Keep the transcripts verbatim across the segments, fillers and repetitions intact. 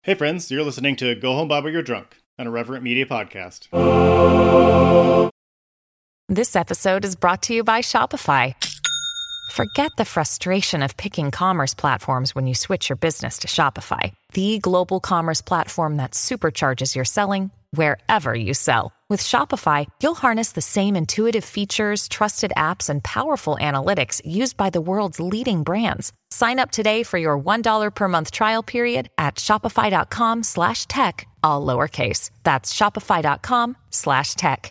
Hey friends, you're listening to Go Home Bob or You're Drunk, an Irreverent Media podcast. This episode is brought to you by Shopify. Forget the frustration of picking commerce platforms when you switch your business to Shopify, the global commerce platform that supercharges your selling wherever you sell. With Shopify, you'll harness the same intuitive features, trusted apps, and powerful analytics used by the world's leading brands. Sign up today for your one dollar per month trial period at shopify.com slash tech, all lowercase. That's shopify.com slash tech.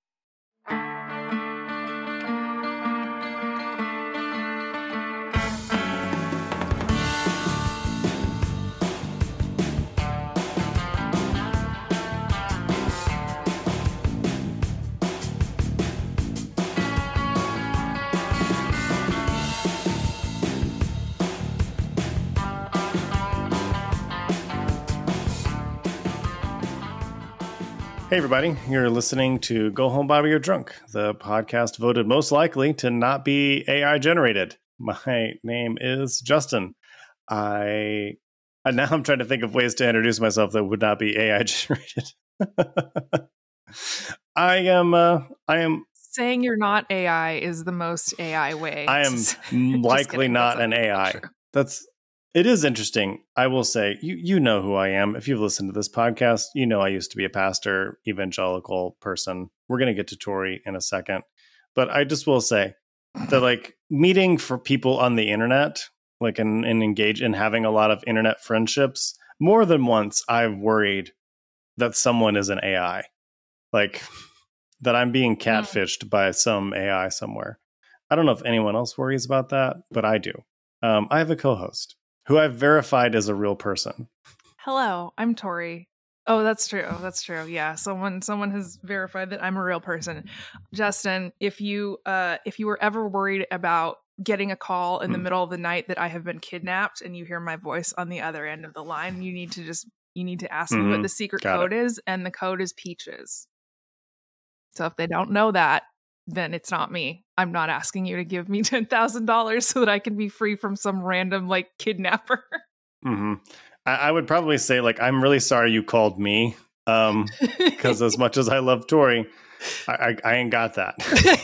Hey everybody, you're listening to Go Home Bob or You're Drunk, the podcast voted most likely to not be A I generated. My name is Justin. I and now I'm trying to think of ways to introduce myself that would not be A I generated. I am uh, I am saying you're not A I is the most A I way. I am likely not an A I. That's It is interesting. I will say, you you know who I am. If you've listened to this podcast, you know I used to be a pastor, evangelical person. We're going to get to Tori in a second. But I just will say that, like, meeting for people on the internet, like, and, and engage in having a lot of internet friendships, more than once I've worried that someone is an A I. Like, that I'm being catfished mm. by some A I somewhere. I don't know if anyone else worries about that, but I do. Um, I have a co-host who I've verified as a real person. Hello, I'm Tori. Oh, that's true. That's true. Yeah, someone someone has verified that I'm a real person. Justin, if you uh, if you were ever worried about getting a call in the mm. middle of the night that I have been kidnapped and you hear my voice on the other end of the line, you need to just you need to ask mm-hmm. me what the secret Got code it. is, and the code is Peaches. So if they don't know that, then it's not me. I'm not asking you to give me ten thousand dollars so that I can be free from some random, like, kidnapper. Mm-hmm. I, I would probably say, like, I'm really sorry you called me. Um, because as much as I love Tori, I, I, I ain't got that.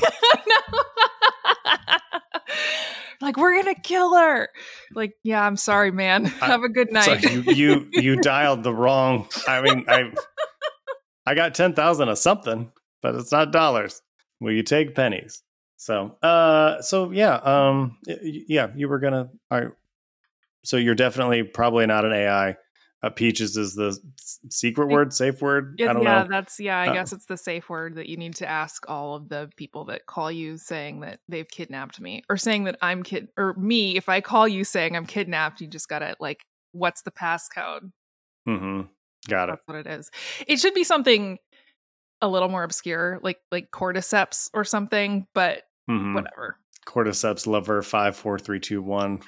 Like, we're going to kill her. Like, yeah, I'm sorry, man. Have a good night. Sorry, you, you, you dialed the wrong. I mean, I, I got ten thousand of something, but it's not dollars. Will you take pennies? So, uh, so yeah, um, yeah, you were gonna. All right, so you're definitely probably not an A I. Uh, Peaches is the secret word, safe word. Yeah, I don't yeah, know. that's yeah. I uh, guess it's the safe word that you need to ask all of the people that call you saying that they've kidnapped me, or saying that I'm kid or me. If I call you saying I'm kidnapped, you just gotta, like, what's the passcode? Mm-hmm. Got it. That's what it is. It should be something a little more obscure, like like cordyceps or something, but mm-hmm. whatever. Cordyceps lover five four three two one.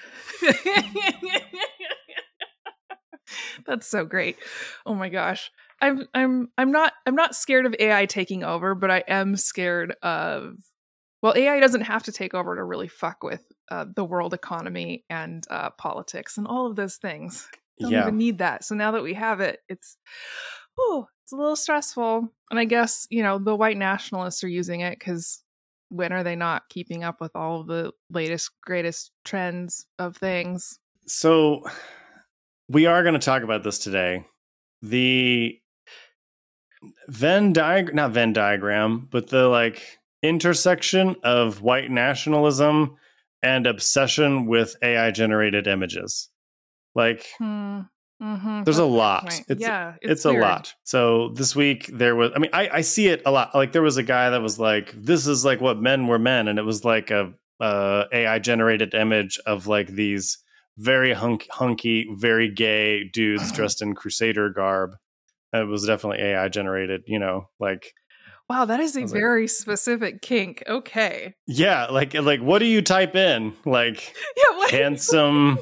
That's so great. Oh my gosh. I'm I'm I'm not I'm not scared of A I taking over, but I am scared of well, A I doesn't have to take over to really fuck with uh, the world economy and uh, politics and all of those things. Don't yeah. even need that. So now that we have it, it's oh, it's a little stressful. And I guess, you know, the white nationalists are using it because when are they not keeping up with all of the latest, greatest trends of things? So we are going to talk about this today. The Venn diagram, not Venn diagram, but the, like, intersection of white nationalism and obsession with A I generated images. Like, hmm. Mm-hmm. There's That's a lot. It's, yeah, it's, it's a lot. So this week there was, I mean, I, I see it a lot. Like, there was a guy that was like, this is like what men were men. And it was like a, a A I generated image of, like, these very hunk, hunky, very gay dudes dressed in Crusader garb. And it was definitely A I generated, you know, like. Wow, that is a very like, specific kink. Okay. Yeah. Like, like, what do you type in? Like, yeah, what handsome.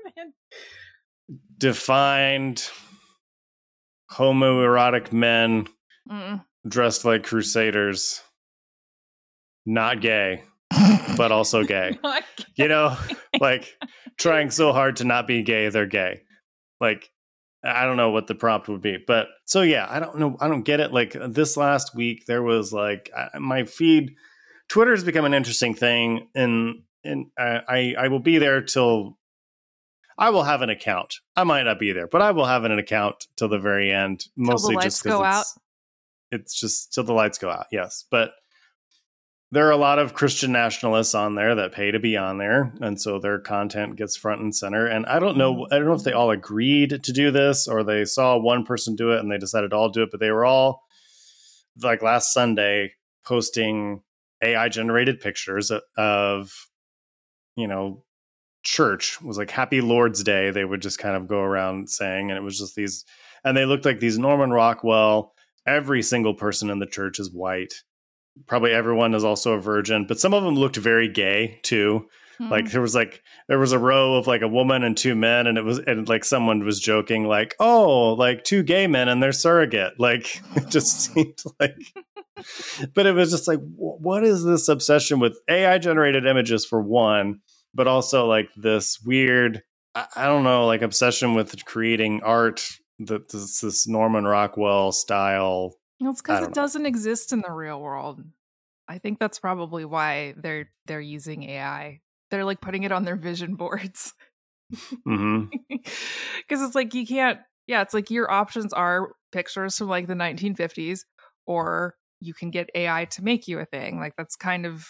Defined homoerotic men mm. dressed like crusaders, not gay, but also gay. gay. You know, like trying so hard to not be gay, they're gay. Like, I don't know what the prompt would be. But so, yeah, I don't know. I don't get it. Like this last week, there was like I, my feed. Twitter has become an interesting thing. And, and I, I, I will be there till I will have an account. I might not be there, but I will have an account till the very end. Mostly just because it's, it's just till the lights go out. Yes. But there are a lot of Christian nationalists on there that pay to be on there. And so their content gets front and center. And I don't know, I don't know if they all agreed to do this or they saw one person do it and they decided to all do it, but they were all like last Sunday posting A I generated pictures of, you know, church. It was like Happy Lord's Day. They would just kind of go around saying, and it was just these, and they looked like these Norman Rockwell. Every single person in the church is white. Probably everyone is also a virgin, but some of them looked very gay too. Mm. Like there was like, there was a row of like a woman and two men, and it was, and like someone was joking like, oh, like two gay men and their surrogate. Like it just seemed like, but it was just like, what is this obsession with A I generated images for one, but also like this weird, I, I don't know, like obsession with creating art that this, this Norman Rockwell style. Well, it's because it know. doesn't exist in the real world. I think that's probably why they're they're using A I. They're like putting it on their vision boards. Mm-hmm. Because it's like you can't. Yeah, it's like your options are pictures from like the nineteen fifties, or you can get A I to make you a thing. Like that's kind of,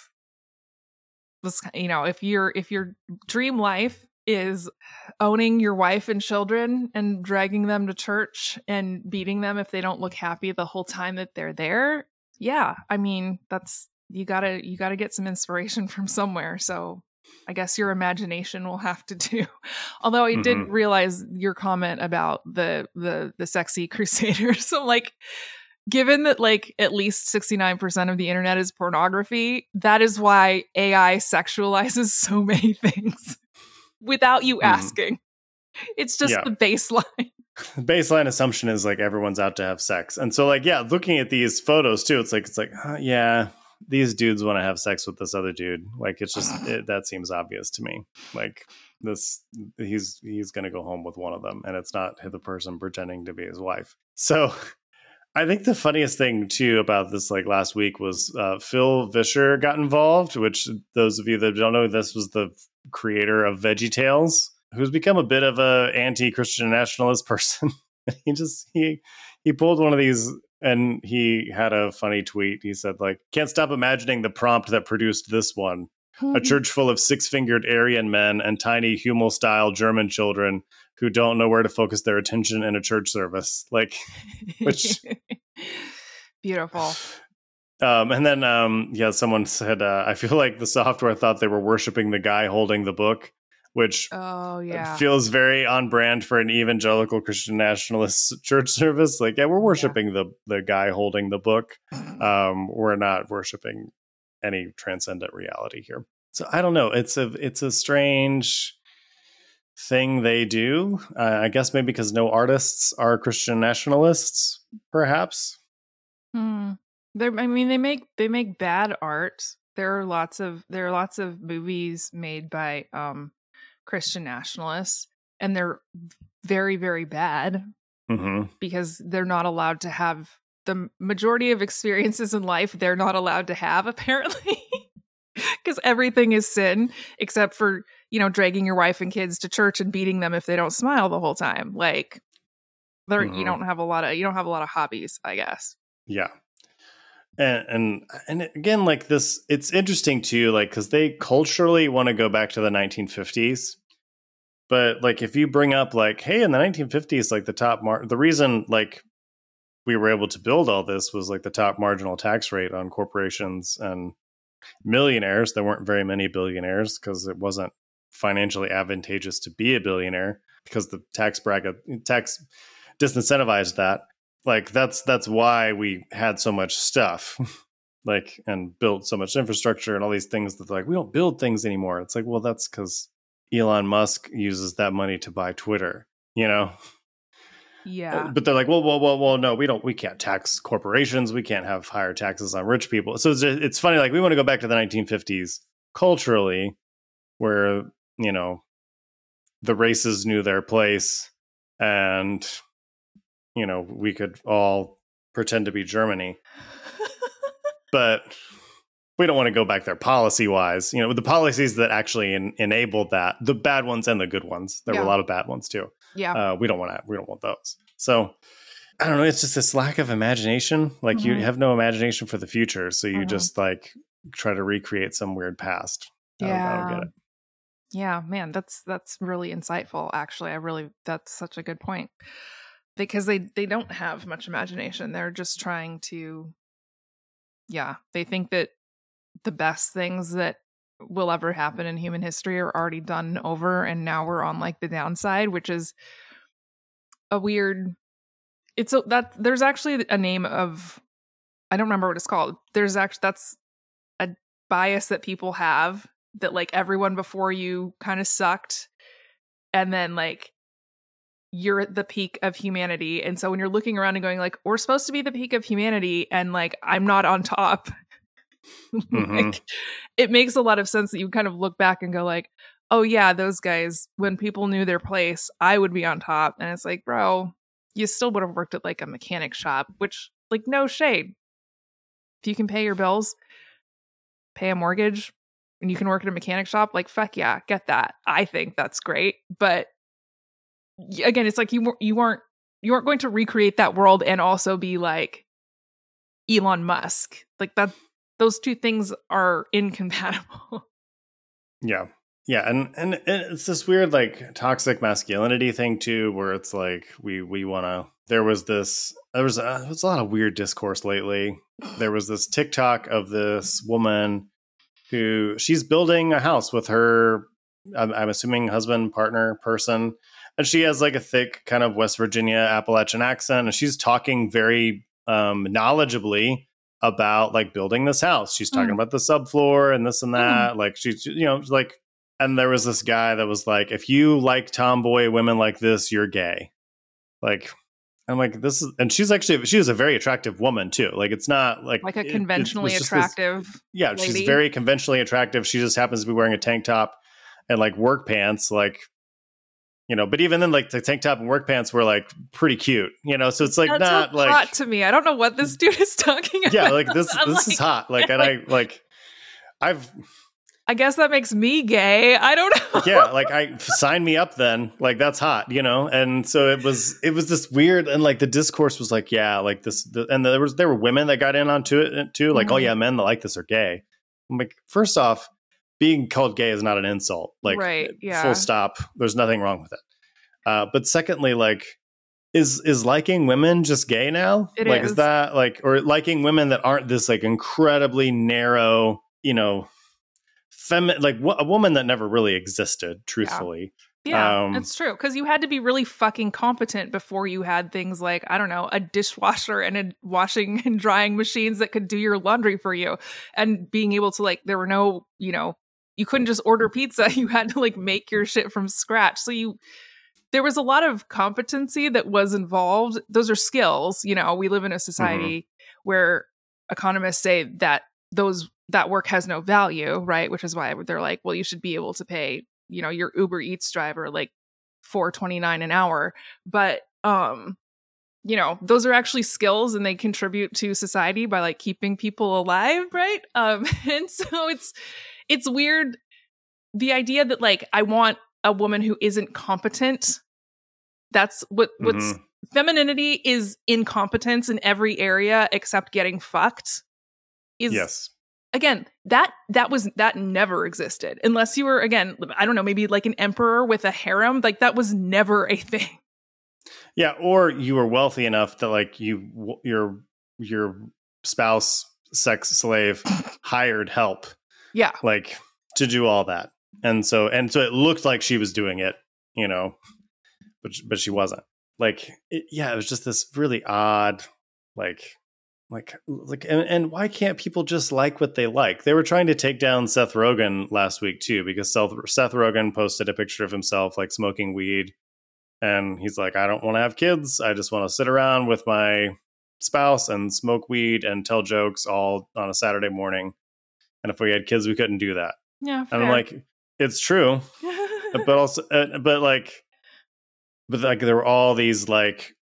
you know, if your if your dream life is owning your wife and children and dragging them to church and beating them if they don't look happy the whole time that they're there. Yeah. I mean, that's, you gotta, you gotta get some inspiration from somewhere. So I guess your imagination will have to do. Although I mm-hmm. did realize your comment about the, the, the sexy crusaders. So like, given that like at least sixty-nine percent of the internet is pornography, that is why A I sexualizes so many things. Without you asking. Mm. It's just yeah. the baseline. The baseline assumption is like everyone's out to have sex. And so like, yeah, looking at these photos too, it's like, it's like, uh, yeah, these dudes want to have sex with this other dude. Like, it's just, it, that seems obvious to me. Like this, he's, he's going to go home with one of them and it's not the person pretending to be his wife. So I think the funniest thing too about this like last week was uh, Phil Vischer got involved, which those of you that don't know, this was the creator of VeggieTales, who's become a bit of a anti-Christian nationalist person. he just he he pulled one of these and he had a funny tweet. He said like, can't stop imagining the prompt that produced this one. A church full of six-fingered Aryan men and tiny Hummel-style German children who don't know where to focus their attention in a church service. Like, which beautiful. Um, and then, um, yeah, someone said, uh, I feel like the software thought they were worshiping the guy holding the book, which oh, yeah. feels very on brand for an evangelical Christian nationalist church service. Like, yeah, we're worshiping yeah. the the guy holding the book. Um, we're not worshiping any transcendent reality here. So I don't know. It's a it's a strange thing they do. Uh, I guess maybe because no artists are Christian nationalists, perhaps. Hmm. They're, I mean, they make they make bad art. There are lots of there are lots of movies made by um, Christian nationalists, and they're very very bad mm-hmm. because they're not allowed to have the majority of experiences in life. They're not allowed to have apparently, because everything is sin except for, you know, dragging your wife and kids to church and beating them if they don't smile the whole time. Like, there mm-hmm. you don't have a lot of you don't have a lot of hobbies, I guess. Yeah. And, and and again, like this, it's interesting too, like, because they culturally want to go back to the nineteen fifties. But like, if you bring up like, hey, in the nineteen fifties, like the top mar- the reason like we were able to build all this was like the top marginal tax rate on corporations and millionaires. There weren't very many billionaires because it wasn't financially advantageous to be a billionaire because the tax bracket tax disincentivized that. Like that's that's why we had so much stuff, like, and built so much infrastructure and all these things that like we don't build things anymore. It's like, well, that's because Elon Musk uses that money to buy Twitter, you know? Yeah. But they're like, well, well, well, well, no, we don't. We can't tax corporations. We can't have higher taxes on rich people. So it's it's funny. Like we want to go back to the nineteen fifties culturally, where you know the races knew their place and you know, we could all pretend to be Germany. But we don't want to go back there policy wise. You know, the policies that actually en- enabled that, the bad ones and the good ones. There yeah. were a lot of bad ones too. Yeah, uh, we don't want to. We don't want those. So I don't know. It's just this lack of imagination. Like mm-hmm. you have no imagination for the future, so you mm-hmm. just like try to recreate some weird past. Yeah, I don't, I don't get it. Yeah, man, that's that's really insightful. Actually, I really that's such a good point because they they don't have much imagination. They're just trying to. Yeah, they think that the best things that will ever happen in human history are already done over, and now we're on like the downside, which is a weird. It's a, that there's actually a name of, I don't remember what it's called. There's actually that's a bias that people have that like everyone before you kind of sucked, and then like you're at the peak of humanity. And so when you're looking around and going like, we're supposed to be the peak of humanity and like, I'm not on top. Mm-hmm. Like, it makes a lot of sense that you kind of look back and go like, oh yeah, those guys, when people knew their place, I would be on top. And it's like, bro, you still would have worked at like a mechanic shop, which like no shade. If you can pay your bills, pay a mortgage, and you can work at a mechanic shop, like fuck yeah, get that. I think that's great. But again, it's like you you weren't you weren't going to recreate that world and also be like Elon Musk. Like that, those two things are incompatible. Yeah, yeah, and and it's this weird like toxic masculinity thing too, where it's like we we want to. There was this. There was, a, there was a lot of weird discourse lately. There was this TikTok of this woman who she's building a house with her. I'm, I'm assuming husband, partner, person. And she has like a thick kind of West Virginia Appalachian accent. And she's talking very um, knowledgeably about like building this house. She's talking mm. about the subfloor and this and that. Mm. Like she's, you know, like, and there was this guy that was like, if you like tomboy women like this, you're gay. Like, I'm like, this is, and she's actually, she is a very attractive woman too. Like, it's not like, like a conventionally it, attractive. This, yeah. lady. She's very conventionally attractive. She just happens to be wearing a tank top and like work pants. Like, you know, but even then, like the tank top and work pants were like pretty cute, you know. So it's like That's not like hot to me. I don't know what this dude is talking about. Yeah, like this. this like, is hot. Like, and I like, I've. I guess that makes me gay. I don't know. Yeah, like I sign me up then. Like that's hot, you know. And so it was. It was this weird, and like the discourse was like, yeah, like this, the, and there was there were women that got in onto it too. Like, mm-hmm. oh yeah, men that like this are gay. I'm like, first off, being called gay is not an insult. Like, right, yeah. Full stop. There's nothing wrong with it. Uh, but secondly, like, is is liking women just gay now? It like, is. is that like, or liking women that aren't this like incredibly narrow, you know, feminine, like w- a woman that never really existed, truthfully. Yeah, um, it's true. Because you had to be really fucking competent before you had things like, I don't know, a dishwasher and a washing and drying machines that could do your laundry for you. And being able to like, there were no, you know, you couldn't just order pizza. You had to like make your shit from scratch. So you, there was a lot of competency that was involved. Those are skills. You know, we live in a society mm-hmm. where economists say that those, that work has no value, right? Which is why they're like, well, you should be able to pay, you know, your Uber Eats driver like four twenty-nine an hour. But, um, you know, those are actually skills and they contribute to society by like keeping people alive, right? Um, and so it's, it's weird. The idea that like, I want a woman who isn't competent. That's what what's mm-hmm. femininity is incompetence in every area except getting fucked. Is yes. Again, that that was that never existed unless you were, again, I don't know, maybe like an emperor with a harem. Like that was never a thing. Yeah, or you were wealthy enough that like you your your spouse, sex slave, hired help. Yeah, like to do all that. And so, and so it looked like she was doing it, you know, but, but she wasn't. Like, it, yeah, it was just this really odd, like, like, like, and, and why can't people just like what they like? They were trying to take down Seth Rogen last week too, because Seth, Seth Rogen posted a picture of himself like smoking weed. And he's like, I don't want to have kids. I just want to sit around with my spouse and smoke weed and tell jokes all on a Saturday morning. And if we had kids, we couldn't do that. Yeah. Fair. And I'm like, it's true, but also, uh, but like, but like, there were all these like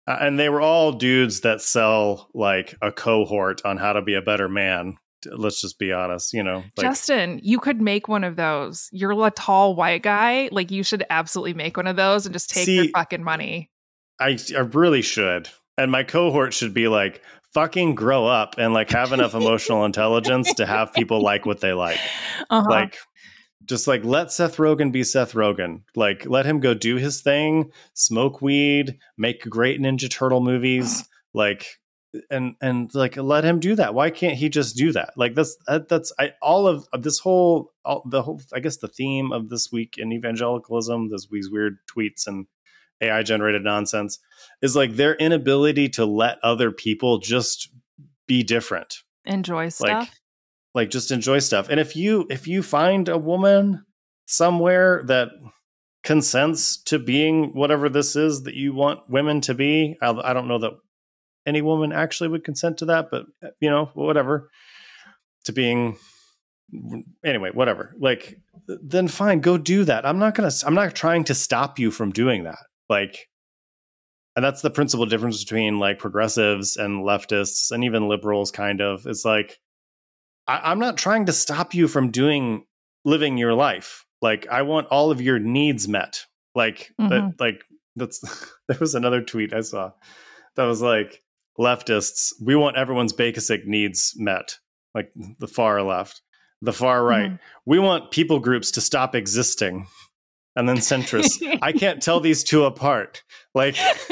Uh, and they were all dudes that sell like a cohort on how to be a better man. Let's just be honest, you know. Like, Justin, you could make one of those. You're a tall white guy. Like, you should absolutely make one of those and just take See, your fucking money. I, I really should. And my cohort should be like, fucking grow up and like have enough emotional intelligence to have people like what they like. Uh-huh. Like, just like let Seth Rogen be Seth Rogen. Like, let him go do his thing, smoke weed, make great Ninja Turtle movies. Like, and and like let him do that. Why can't he just do that? Like, that's that, that's I all of, of this whole all, the whole I guess the theme of this week in evangelicalism, those these weird tweets and A I generated nonsense, is like their inability to let other people just be different, enjoy stuff. Like, like just enjoy stuff. And if you if you find a woman somewhere that consents to being whatever this is that you want women to be, I, I don't know that any woman actually would consent to that, but you know, whatever, to being anyway, whatever. Like, then fine, go do that. I'm not gonna. I'm not trying to stop you from doing that. Like, and that's the principal difference between like progressives and leftists and even liberals. Kind of, it's like I, I'm not trying to stop you from doing living your life. Like, I want all of your needs met. Like, mm-hmm. that, like that's there was another tweet I saw that was like, leftists, we want everyone's basic needs met. Like the far left, the far right, mm-hmm. we want people groups to stop existing. And then centrists, I can't tell these two apart. Like,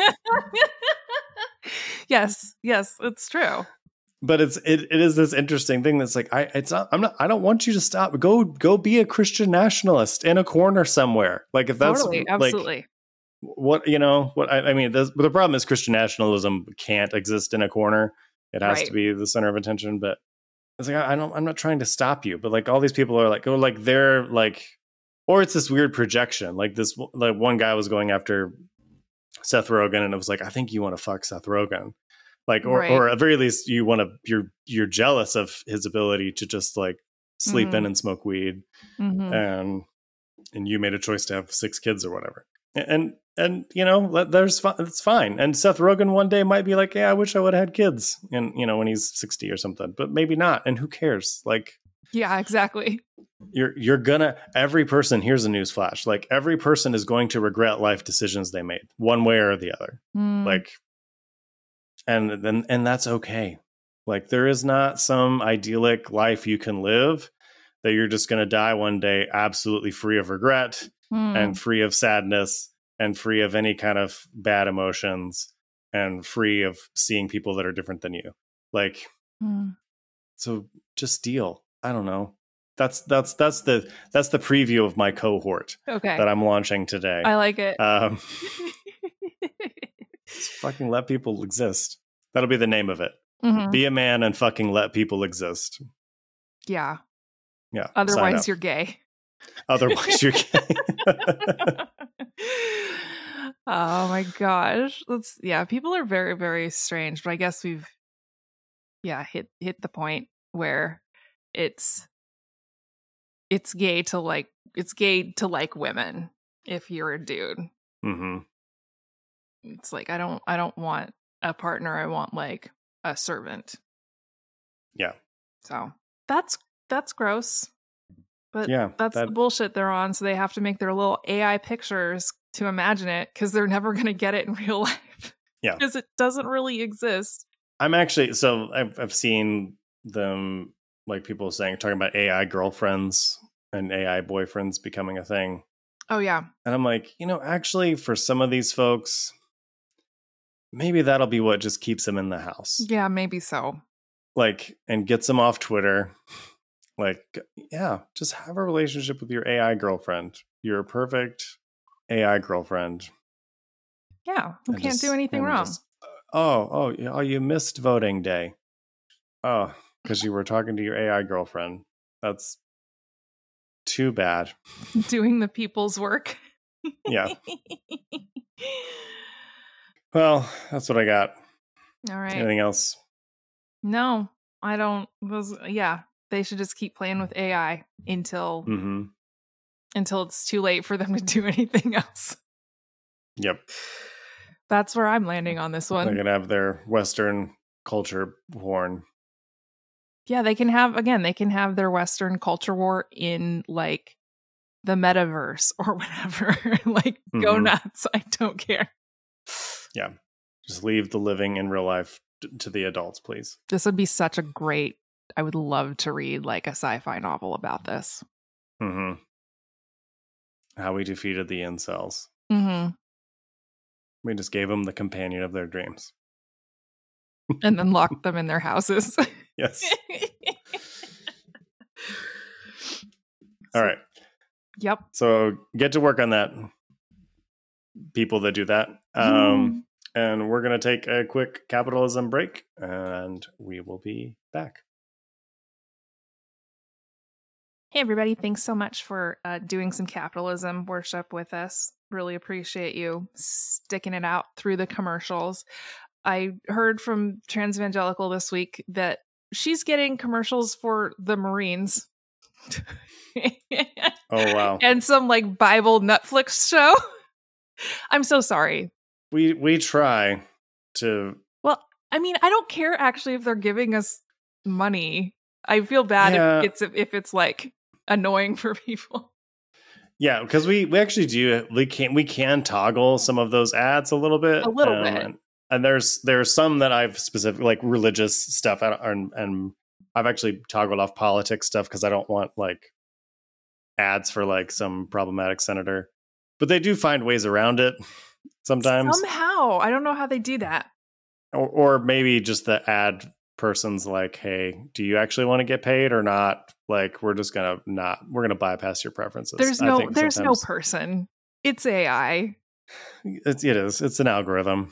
yes, yes, it's true. But it's it, it is this interesting thing that's like, I it's not I'm not I don't want you to stop. Go go be a Christian nationalist in a corner somewhere. Like, if that's totally, absolutely. Like, what you know what I, I mean the, the problem is Christian nationalism can't exist in a corner. It has right. to be the center of attention. But it's like, I, I don't I'm not trying to stop you, but like all these people are like, oh, like they're like, or it's this weird projection. Like this, like one guy was going after Seth Rogen, and it was like, I think you want to fuck Seth Rogen, like, or right. or at very least you want to you're you're jealous of his ability to just like sleep mm-hmm. in and smoke weed, mm-hmm. and and you made a choice to have six kids or whatever. And, and, you know, there's fun, it's fine. And Seth Rogen one day might be like, yeah, I wish I would have had kids. And, you know, when he's sixty or something, but maybe not. And who cares? Like, yeah, exactly. You're, you're gonna, every person, here's a news flash. Like, every person is going to regret life decisions they made one way or the other. Mm. Like, and then, and that's okay. Like, there is not some idyllic life you can live that you're just going to die one day absolutely free of regret. Mm. And free of sadness and free of any kind of bad emotions and free of seeing people that are different than you. Like, mm. so just deal. I don't know. That's that's that's the that's the preview of my cohort. Okay. That I'm launching today. I like it. Um, just fucking let people exist. That'll be the name of it. Mm-hmm. Be a man and fucking let people exist. Yeah. Yeah. Otherwise, you're gay. Otherwise, you're gay. Oh my gosh. That's yeah, people are very, very strange, but I guess we've yeah, hit hit the point where it's it's gay to like it's gay to like women if you're a dude. Mm-hmm. It's like I don't I don't want a partner, I want like a servant. Yeah. So that's that's gross. But yeah, that's that... the bullshit they're on. So they have to make their little A I pictures to imagine it because they're never going to get it in real life. Yeah. Because it doesn't really exist. I'm actually, so I've, I've seen them, like people saying, talking about A I girlfriends and A I boyfriends becoming a thing. Oh, yeah. And I'm like, you know, actually for some of these folks, maybe that'll be what just keeps them in the house. Yeah, maybe so. Like, and gets them off Twitter. Like, yeah, just have a relationship with your A I girlfriend. You're a perfect A I girlfriend. Yeah, you can't just, do anything wrong. Just, oh, oh, oh, you missed voting day. Oh, because you were talking to your A I girlfriend. That's too bad. Doing the people's work. Yeah. Well, that's what I got. All right. Anything else? No, I don't. Was yeah. They should just keep playing with A I until mm-hmm. until it's too late for them to do anything else. Yep. That's where I'm landing on this one. They can have their Western culture porn. Yeah, they can have, again, they can have their Western culture war in like the metaverse or whatever. Like, mm-hmm. Go nuts. I don't care. Yeah. Just leave the living in real life t- to the adults, please. This would be such a great, I would love to read like a sci-fi novel about this. Mm-hmm. How we defeated the incels. Mm-hmm. We just gave them the companion of their dreams. And then locked them in their houses. Yes. All right. Yep. So get to work on that, people that do that. Um, mm. And we're going to take a quick capitalism break, and we will be back. Hey, everybody. Thanks so much for uh, doing some capitalism worship with us. Really appreciate you sticking it out through the commercials. I heard from Transvangelical this week that she's getting commercials for the Marines. Oh, wow. And some like Bible Netflix show. I'm so sorry. We we try to. Well, I mean, I don't care actually if they're giving us money. I feel bad yeah. if it's if it's like annoying for people. Yeah, because we, we actually do we can we can toggle some of those ads a little bit. A little um, bit. And, and there's there's some that I've specific like religious stuff and and I've actually toggled off politics stuff because I don't want like ads for like some problematic senator. But they do find ways around it sometimes. Somehow. I don't know how they do that. Or, or maybe just the ad person's like, hey, do you actually want to get paid or not? Like, we're just going to not, we're going to bypass your preferences. There's no, there's no person. It's A I. It's, it is. It's an algorithm.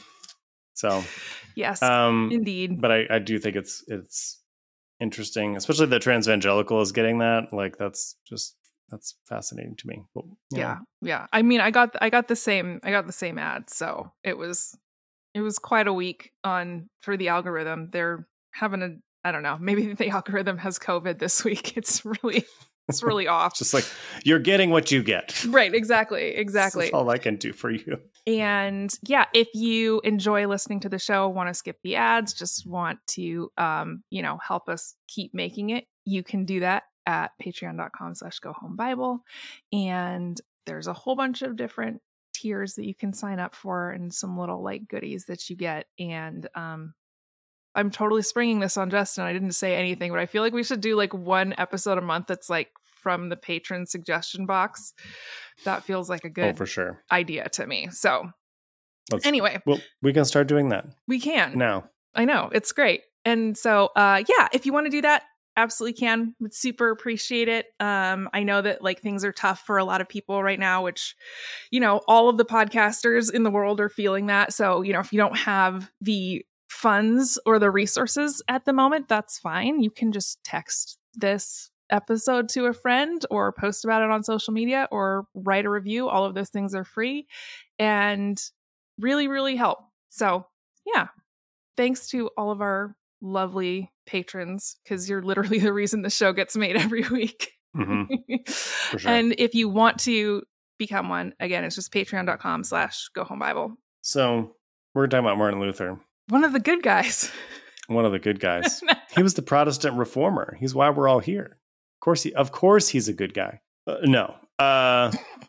So, yes, um, indeed. But I, I do think it's, it's interesting, especially that Transvangelical is getting that. Like, that's just, that's fascinating to me. But, yeah. Know. Yeah. I mean, I got, I got the same, I got the same ad. So it was, it was quite a week on for the algorithm. They're having a, I don't know, maybe the algorithm has COVID this week. It's really, it's really off. Just like you're getting what you get. Right. Exactly. Exactly. That's all I can do for you. And yeah, if you enjoy listening to the show, want to skip the ads, just want to, um, you know, help us keep making it, you can do that at patreon.com slash go home Bible. And there's a whole bunch of different tiers that you can sign up for and some little like goodies that you get. And, um, I'm totally springing this on Justin. I didn't say anything, but I feel like we should do like one episode a month that's like from the patron suggestion box. That feels like a good oh, for sure. idea to me. So Let's, anyway, well, we can start doing that. We can now. I know it's great. And so, uh, yeah, if you want to do that, absolutely can. Would super appreciate it. Um, I know that like things are tough for a lot of people right now, which, you know, all of the podcasters in the world are feeling that. So, you know, if you don't have the funds or the resources at the moment, that's fine. You can just text this episode to a friend or post about it on social media or write a review. All of those things are free and really, really help. So yeah, thanks to all of our lovely patrons, because you're literally the reason the show gets made every week. Mm-hmm. For sure. And if you want to become one, again, it's just patreon.com slash go home Bible. So we're talking about Martin Luther. One of the good guys. One of the good guys. He was the Protestant reformer. He's why we're all here. Of course, he. Of course, he's a good guy. Uh, no, uh,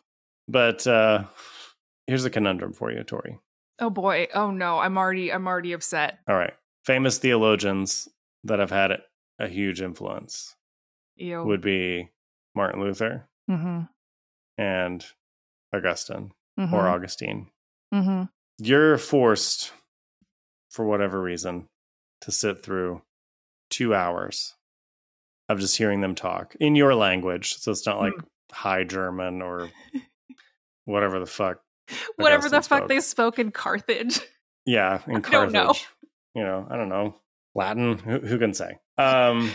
but uh, here's a conundrum for you, Tori. Oh boy! Oh no! I'm already. I'm already upset. All right. Famous theologians that have had a huge influence Ew. would be Martin Luther mm-hmm. and Augustine mm-hmm. or Augustine. Mm-hmm. You're forced, for whatever reason, to sit through two hours of just hearing them talk in your language. So it's not like mm. High German or whatever the fuck. Whatever Augustine the fuck spoke. they spoke in Carthage. Yeah, in I Carthage. don't know. You know, I don't know. Latin? Who, who can say? Um,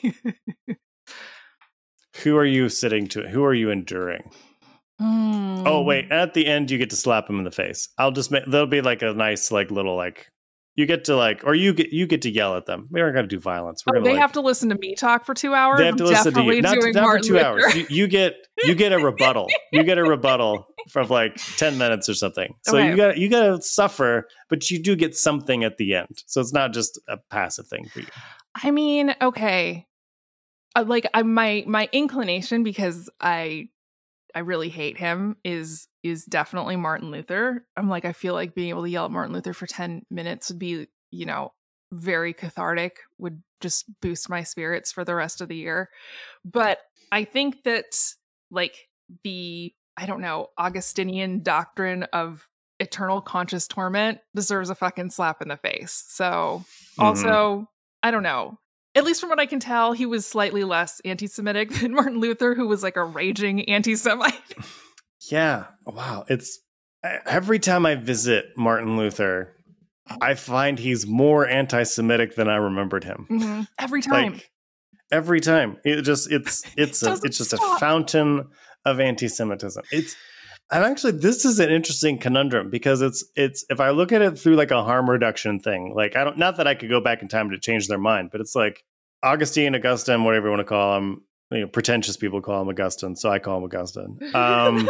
who are you sitting to? Who are you enduring? Mm. Oh, wait. At the end, you get to slap him in the face. I'll just make, there'll be like a nice, like little, like You get to like, or you get you get to yell at them. We aren't going to do violence. We're oh, gonna. They like, have to listen to me talk for two hours. They have to listen Definitely to you, not, doing not for Martin two Luther. hours. You, you get you get a rebuttal. You get a rebuttal from like ten minutes or something. So Okay. you got you got to suffer, but you do get something at the end. So it's not just a passive thing for you. I mean, okay, uh, like I my my inclination, because I I really hate him, is is definitely Martin Luther. I'm like, I feel like being able to yell at Martin Luther for ten minutes would be, you know, very cathartic, would just boost my spirits for the rest of the year. But I think that like the, I don't know, Augustinian doctrine of eternal conscious torment deserves a fucking slap in the face. So also, mm-hmm. I don't know. At least from what I can tell, he was slightly less anti-Semitic than Martin Luther, who was like a raging anti-Semite. Yeah. Wow. It's every time I visit Martin Luther, I find he's more anti-Semitic than I remembered him. Mm-hmm. Every time. Like, every time. It just it's it's a, it's just stop. a fountain of anti-Semitism. It's and actually this is an interesting conundrum because it's it's if I look at it through like a harm reduction thing, like I don't not that I could go back in time to change their mind, but it's like Augustine, Augustine, whatever you want to call him, you know, pretentious people call him Augustine, so I call him Augustine. Um,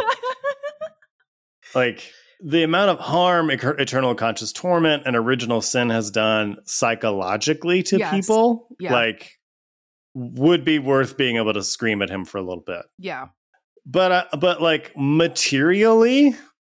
like the amount of harm eternal conscious torment and original sin has done psychologically to yes. people, yeah. like would be worth being able to scream at him for a little bit. Yeah. But, uh, but like materially,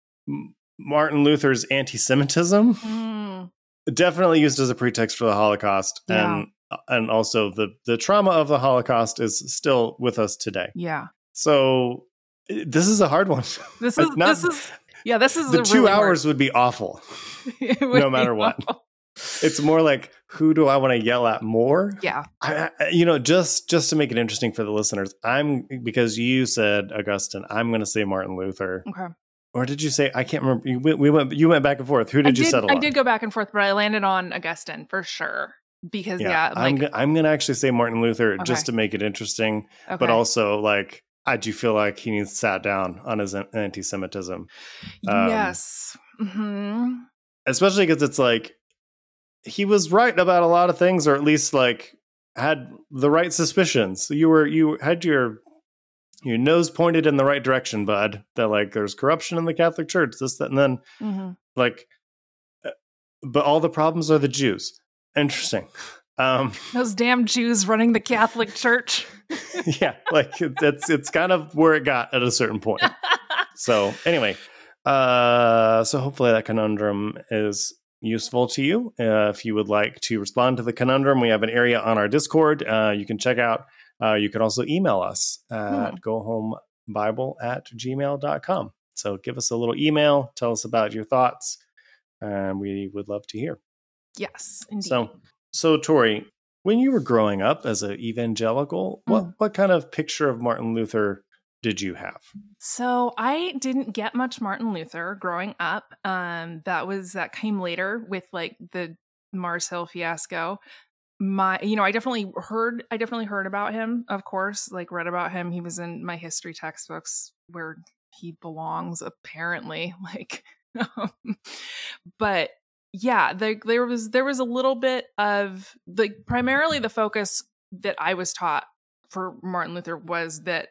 Martin Luther's anti-Semitism mm. definitely used as a pretext for the Holocaust. Yeah. And, and also the, the trauma of the Holocaust is still with us today. Yeah. So this is a hard one. This is, not, this is, yeah, this is the two really hours hard. would be awful would no matter what. Awful. It's more like, who do I want to yell at more? Yeah. I, I, you know, just just to make it interesting for the listeners, I'm because you said Augustine, I'm going to say Martin Luther. Okay. Or did you say, I can't remember. You, we went you went back and forth. Who did, did you settle I on? I did go back and forth, but I landed on Augustine for sure. Because, yeah, yeah I'm, like, I'm going to actually say Martin Luther okay. just to make it interesting. Okay. But also, like, I do feel like he needs sat down on his anti-Semitism. Um, yes. Mm-hmm. Especially because it's like, he was right about a lot of things, or at least like had the right suspicions. You were you had your your nose pointed in the right direction, bud. That like there's corruption in the Catholic Church, this, that, and then mm-hmm. like, but all the problems are the Jews. Interesting. Um, Those damn Jews running the Catholic Church. Yeah, like it's it's it's kind of where it got at a certain point. So anyway, uh, so hopefully that conundrum is useful to you. Uh, if you would like to respond to the conundrum, we have an area on our Discord uh, you can check out. Uh, you can also email us at hmm. gohomebible at gmail dot com. So give us a little email, tell us about your thoughts, and we would love to hear. Yes, indeed. So, so Tori, when you were growing up as an evangelical, mm. what, what kind of picture of Martin Luther did you have? So I didn't get much Martin Luther growing up. Um, that was that came later with like the Mars Hill fiasco. My, you know, I definitely heard, I definitely heard about him. Of course, like read about him. He was in my history textbooks where he belongs, apparently. Like, um, but yeah, there there was there was a little bit of like primarily the focus that I was taught for Martin Luther was that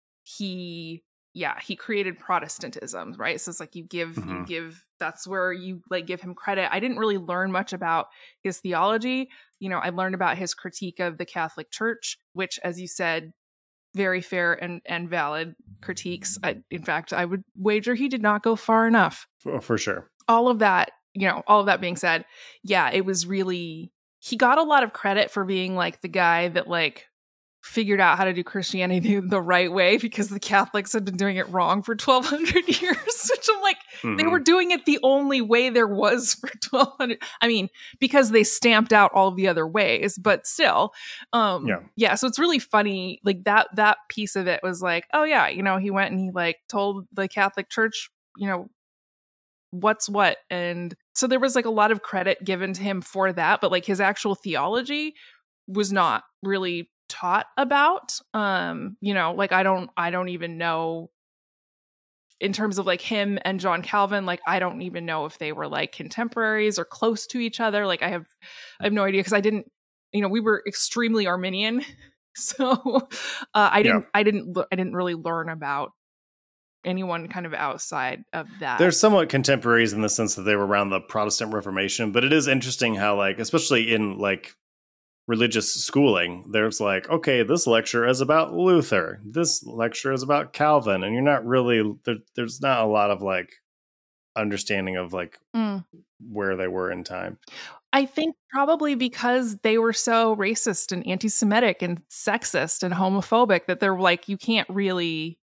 he yeah he created Protestantism, right? So it's like you give mm-hmm. you give that's where you like give him credit. I didn't really learn much about his theology. You know, I learned about his critique of the Catholic Church, which, as you said, very fair and and valid critiques. I, in fact, I would wager he did not go far enough. For, for sure. All of that, you know, all of that being said, yeah, it was really, he got a lot of credit for being like the guy that like figured out how to do Christianity the right way because the Catholics had been doing it wrong for twelve hundred years, which I'm like, mm-hmm. they were doing it the only way there was for twelve hundred. I mean, because they stamped out all of the other ways, but still, um, yeah. yeah. So it's really funny. Like that, that piece of it was like, oh yeah, you know, he went and he like told the Catholic Church, you know, what's what. And so there was like a lot of credit given to him for that, but like his actual theology was not really taught about. Um, you know, like I don't I don't even know in terms of like him and John Calvin, like I don't even know if they were like contemporaries or close to each other. Like I have, I have no idea because I didn't, you know, we were extremely Arminian, so uh, I didn't, yeah. I didn't, I didn't really learn about anyone kind of outside of that. They're somewhat contemporaries in the sense that they were around the Protestant Reformation, but it is interesting how, like, especially in like religious schooling, there's like, okay, this lecture is about Luther, this lecture is about Calvin, and you're not really there, there's not a lot of like understanding of like mm. where they were in time. I think probably because they were so racist and anti-Semitic and sexist and homophobic that they're like, you can't really,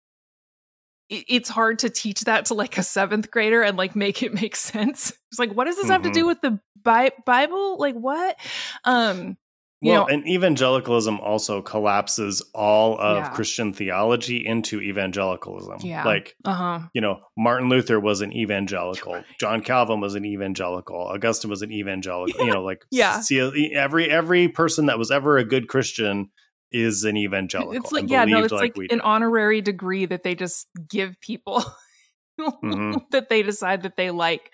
it, it's hard to teach that to like a seventh grader and like make it make sense. It's like, what does this mm-hmm. have to do with the Bi- Bible? Like what? Um, You well, know, and evangelicalism also collapses all of yeah. Christian theology into evangelicalism. Yeah. Like, uh-huh. you know, Martin Luther was an evangelical. John Calvin was an evangelical. Augustine was an evangelical. You know, like yeah. see, every every person that was ever a good Christian is an evangelical. It's like, yeah, no, it's like, like an honorary degree that they just give people. mm-hmm. that they decide that they like.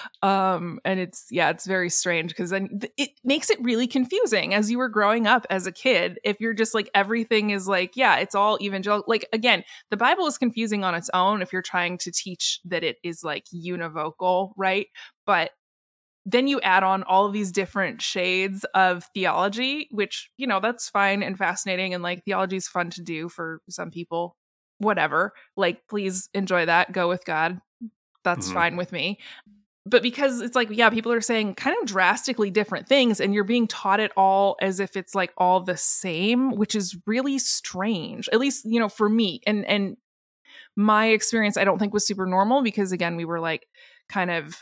Um, and it's, yeah, it's very strange because then th- it makes it really confusing as you were growing up as a kid. If you're just like, everything is like, yeah, it's all evangelical. Like, again, the Bible is confusing on its own if you're trying to teach that it is like univocal, right? But then you add on all of these different shades of theology, which, you know, that's fine and fascinating. And like theology is fun to do for some people. Whatever, like, please enjoy that. Go with God. That's mm-hmm. fine with me. But because it's like, yeah, people are saying kind of drastically different things and you're being taught it all as if it's like all the same, which is really strange, at least, you know, for me. And, and my experience, I don't think was super normal because again, we were like kind of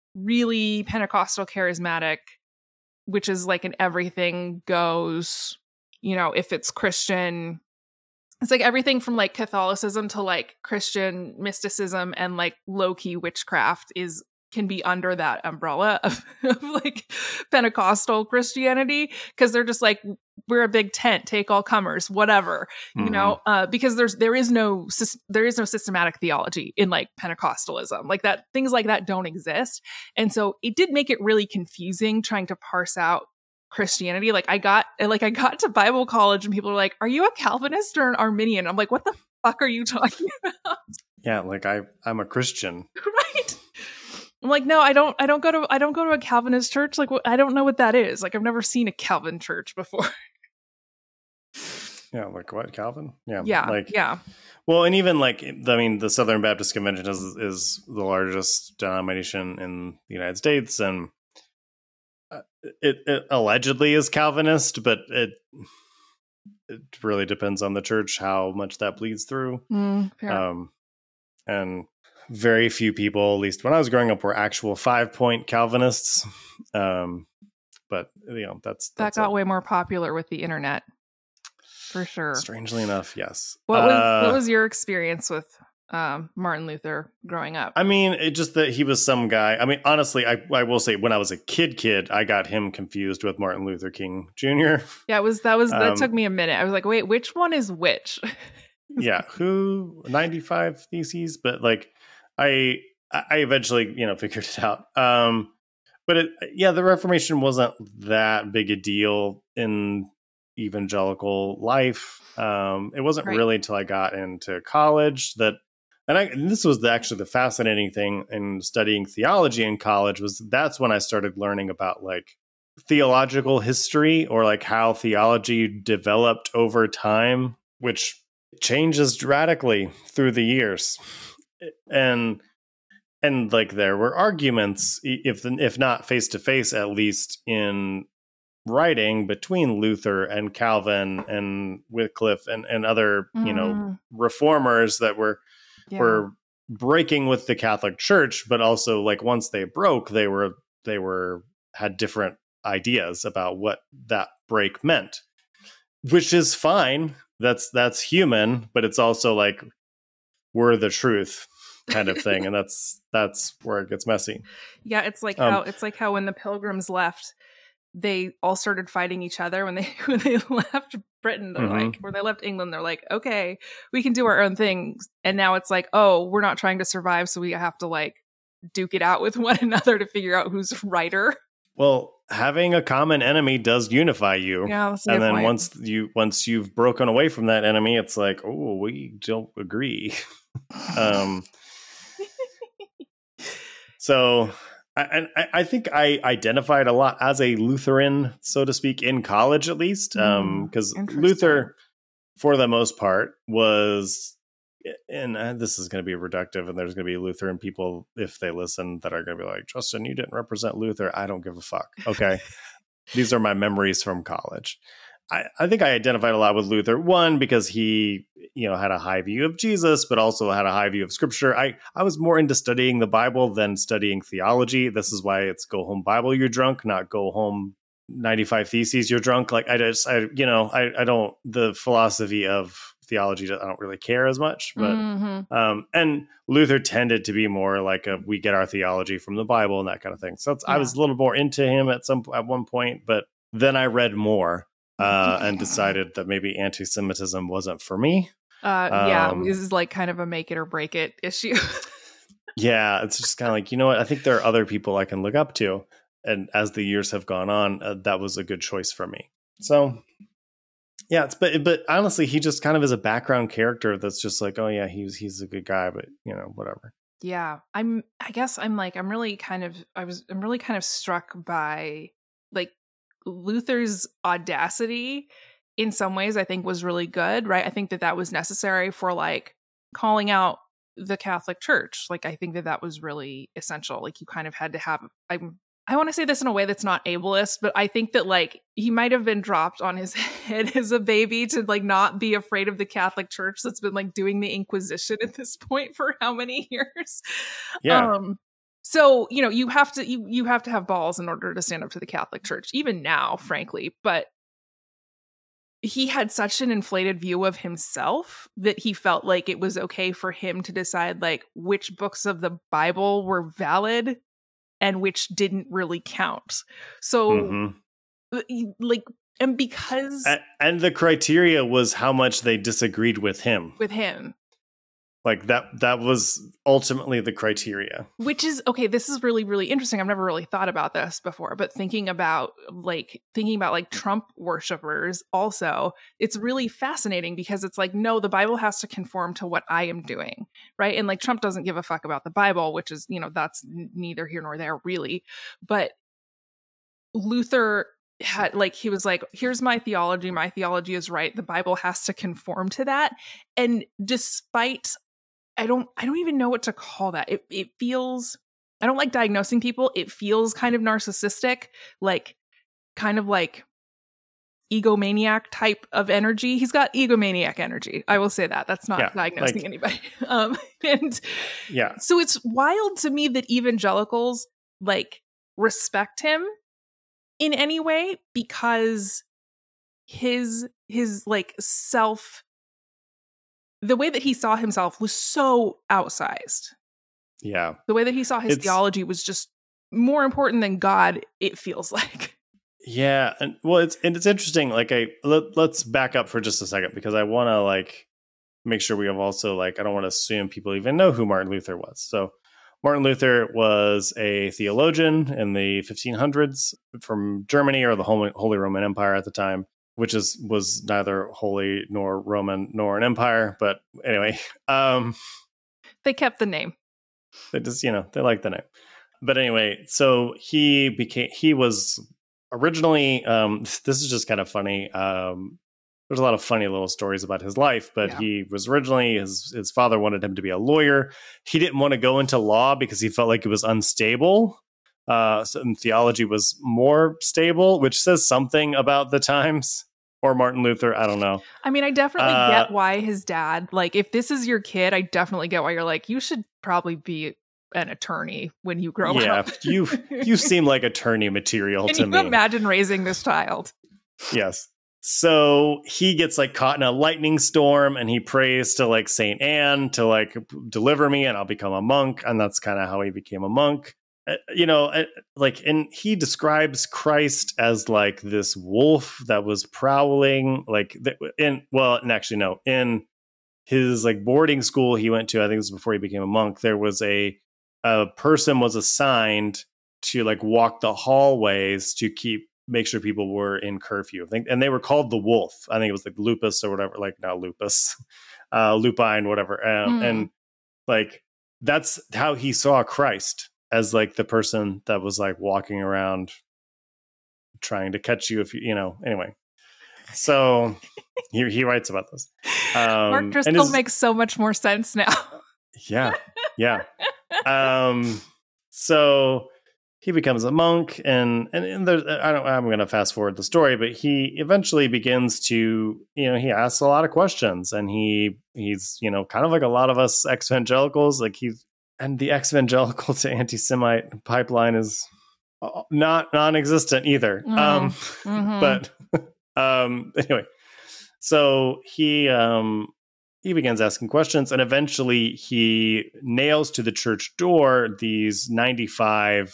really Pentecostal charismatic, which is like an everything goes, you know, if it's Christian, it's like everything from like Catholicism to like Christian mysticism and like low-key witchcraft is can be under that umbrella of, of like Pentecostal Christianity because they're just like, we're a big tent, take all comers, whatever, mm-hmm. you know, uh, because there's there is no there is no systematic theology in like Pentecostalism, like that. Things like that don't exist, and so it did make it really confusing trying to parse out Christianity. Like I got like I got to Bible college and people are like, are you a Calvinist or an Arminian? I'm like, what the fuck are you talking about? Yeah, like I I'm a Christian. Right. I'm like, no, I don't I don't go to I don't go to a Calvinist church. Like I don't know what that is. Like I've never seen a Calvin church before. Yeah, like what, Calvin? Yeah. Yeah. Like yeah. Well, and even like I mean the Southern Baptist Convention is is the largest denomination in the United States, and It, it allegedly is Calvinist, but it it really depends on the church how much that bleeds through. Mm, fair. Um, and very few people, at least when I was growing up, were actual five point Calvinists. Um, but you know, that's, that's that got a, way more popular with the internet, for sure. Strangely enough, yes. What was uh, what was your experience with Um, Martin Luther growing up? I mean, it just that he was some guy. I mean, honestly, I, I will say when I was a kid, kid, I got him confused with Martin Luther King Junior Yeah, it was that was that um, took me a minute. I was like, wait, which one is which? Yeah, who ninety-five Theses, but like, I I eventually you know figured it out. Um, but it, yeah, the Reformation wasn't that big a deal in evangelical life. Um, it wasn't right. really until I got into college that. And, I, and this was the, actually the fascinating thing in studying theology in college was that's when I started learning about like theological history or like how theology developed over time, which changes radically through the years. And and like there were arguments, if if not face to face, at least in writing between Luther and Calvin and Wycliffe and, and other, mm. you know, reformers that were Yeah. were breaking with the Catholic Church, but also like once they broke, they were they were had different ideas about what that break meant, which is fine. That's that's human, but it's also like we're the truth kind of thing, and that's that's where it gets messy. Yeah, it's like um, how it's like how when the Pilgrims left, they all started fighting each other when they when they left Britain. They're Mhm. like, or they left England. They're like, okay, we can do our own things. And now it's like, oh, we're not trying to survive, so we have to like duke it out with one another to figure out who's righter. Well, having a common enemy does unify you. Yeah, that's a and good then point. once you once you've broken away from that enemy, it's like, oh, we don't agree. um, so I, I I think I identified a lot as a Lutheran, so to speak, in college at least, because Mm, interesting. Luther, for the most part, was. And uh, this is going to be reductive, and there's going to be Lutheran people, if they listen, that are going to be like, Justin, you didn't represent Luther. I don't give a fuck. Okay. These are my memories from college. I, I think I identified a lot with Luther. One, because he, you know, had a high view of Jesus, but also had a high view of scripture. I, I was more into studying the Bible than studying theology. This is why it's go home Bible, you're drunk, not go home ninety-five theses, you're drunk. Like I just, I, you know, I, I don't, the philosophy of theology, I don't really care as much, but, Mhm. um, and Luther tended to be more like a, we get our theology from the Bible and that kind of thing. So it's, I Yeah. was a little more into him at some, at one point, but then I read more, uh, and decided that maybe anti-Semitism wasn't for me. Uh, yeah, Um, this is like kind of a make it or break it issue. Yeah, it's just kind of like, you know what? I think there are other people I can look up to. And as the years have gone on, uh, that was a good choice for me. So, yeah, it's but but honestly, he just kind of is a background character that's just like, oh yeah, he's he's a good guy, but you know, whatever. Yeah, I'm I guess I'm like I'm really kind of I was I'm really kind of struck by like Luther's audacity in some ways. I think was really good, right? I think that that was necessary for like calling out the Catholic Church. Like I think that that was really essential. Like you kind of had to have I'm I want to say this in a way that's not ableist, but I think that like he might have been dropped on his head as a baby to like not be afraid of the Catholic Church that's been like doing the Inquisition at this point for how many years? Yeah. Um, so you know you have to you you have to have balls in order to stand up to the Catholic Church, even now, frankly. But he had such an inflated view of himself that he felt like it was okay for him to decide like which books of the Bible were valid and which didn't really count. So, Mhm. like, and because A- and the criteria was how much they disagreed with him. with him, Like that that was ultimately the criteria. which is okay, this is really, really interesting. I've never really thought about this before, but thinking about like thinking about like Trump worshipers also, it's really fascinating because it's like, no, the Bible has to conform to what I am doing, right? And like Trump doesn't give a fuck about the Bible, which is, you know, that's n- neither here nor there really. But Luther had like he was like, here's my theology, my theology is right. The Bible has to conform to that. And despite I don't I don't even know what to call that. It it feels I don't like diagnosing people. It feels kind of narcissistic, like kind of like egomaniac type of energy. He's got egomaniac energy. I will say that. That's not Yeah, diagnosing like- anybody. Um and Yeah. so it's wild to me that evangelicals like respect him in any way because his his like self the way that he saw himself was so outsized. Yeah. The way that he saw his It's- theology was just more important than God, it feels like. Yeah, and well, it's and it's interesting. Like, I let, let's back up for just a second because I want to like make sure we have also like I don't want to assume people even know who Martin Luther was. So, Martin Luther was a theologian in the fifteen hundreds from Germany or the Holy, Holy Roman Empire at the time, which is was neither holy nor Roman nor an empire. But anyway, um, They kept the name. they just you know they like the name. But anyway, so he became he was. Originally, um, this is just kind of funny. Um, there's a lot of funny little stories about his life, but Yeah. he was originally, his, his father wanted him to be a lawyer. He didn't want to go into law because he felt like it was unstable. Uh, so and theology was more stable, which says something about the times. Or Martin Luther, I don't know. I mean, I definitely Uh, get why his dad, like, if this is your kid, I definitely get why you're like, you should probably be an attorney when you grow Yeah, up. you you seem like attorney material Can to you me. imagine raising this child? Yes. So he gets like caught in a lightning storm and he prays to like Saint Anne to like deliver me and I'll become a monk. And that's kind of how he became a monk. uh, you know, uh, like, and he describes Christ as like this wolf that was prowling, like, th- in, well, and actually, no, in his like boarding school he went to, I think this was before he became a monk, there was a, a person was assigned to like walk the hallways to keep, make sure people were in curfew. I think, and they were called the wolf. I think it was like lupus or whatever, like not lupus, uh, lupine, whatever. Um, mm. And like, that's how he saw Christ, as like the person that was like walking around trying to catch you if you, you know, anyway. So he he writes about this. Um, Mark Driscoll his, makes so much more sense now. yeah. Yeah. Um, so he becomes a monk, and, and, and there's, I don't, I'm going to fast forward the story, but he eventually begins to, you know, he asks a lot of questions, and he, he's, you know, kind of like a lot of us ex-evangelicals, like he's, and the ex-evangelical to anti-Semite pipeline is not non-existent either. Mm. Um, mm-hmm. But um, anyway, so he um, he begins asking questions, and eventually he nails to the church door these ninety-five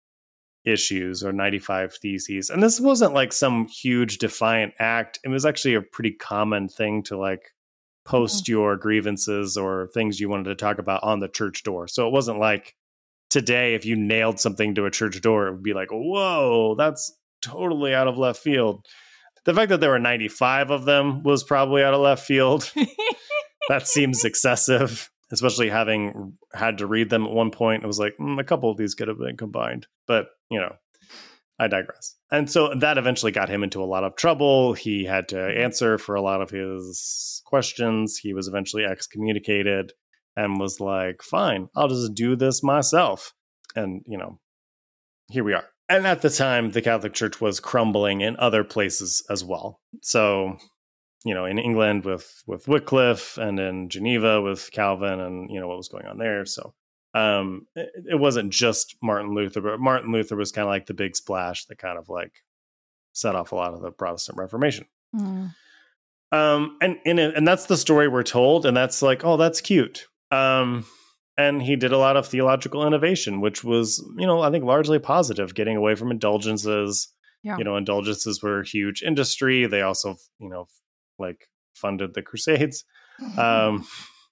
issues or ninety-five theses. And this wasn't like some huge defiant act. It was actually a pretty common thing to like post mm-hmm. your grievances or things you wanted to talk about on the church door. So it wasn't like today, if you nailed something to a church door, it would be like, whoa, that's totally out of left field. The fact that there were ninety-five of them was probably out of left field. That seems excessive, especially having had to read them at one point. It was like, mm, a couple of these could have been combined. But, you know, I digress. And so that eventually got him into a lot of trouble. He had to answer for a lot of his questions. He was eventually excommunicated and was like, fine, I'll just do this myself. And, you know, here we are. And at the time, the Catholic Church was crumbling in other places as well. So, you know, in England with, with Wycliffe, and in Geneva with Calvin, and, you know, what was going on there. So um, it, it wasn't just Martin Luther, but Martin Luther was kind of like the big splash that kind of like set off a lot of the Protestant Reformation. Mm. Um, and, and, and that's the story we're told. And that's like, oh, that's cute. Um, and he did a lot of theological innovation, which was, you know, I think largely positive, getting away from indulgences. Yeah. You know, indulgences were a huge industry. They also, you know, like funded the Crusades. Um,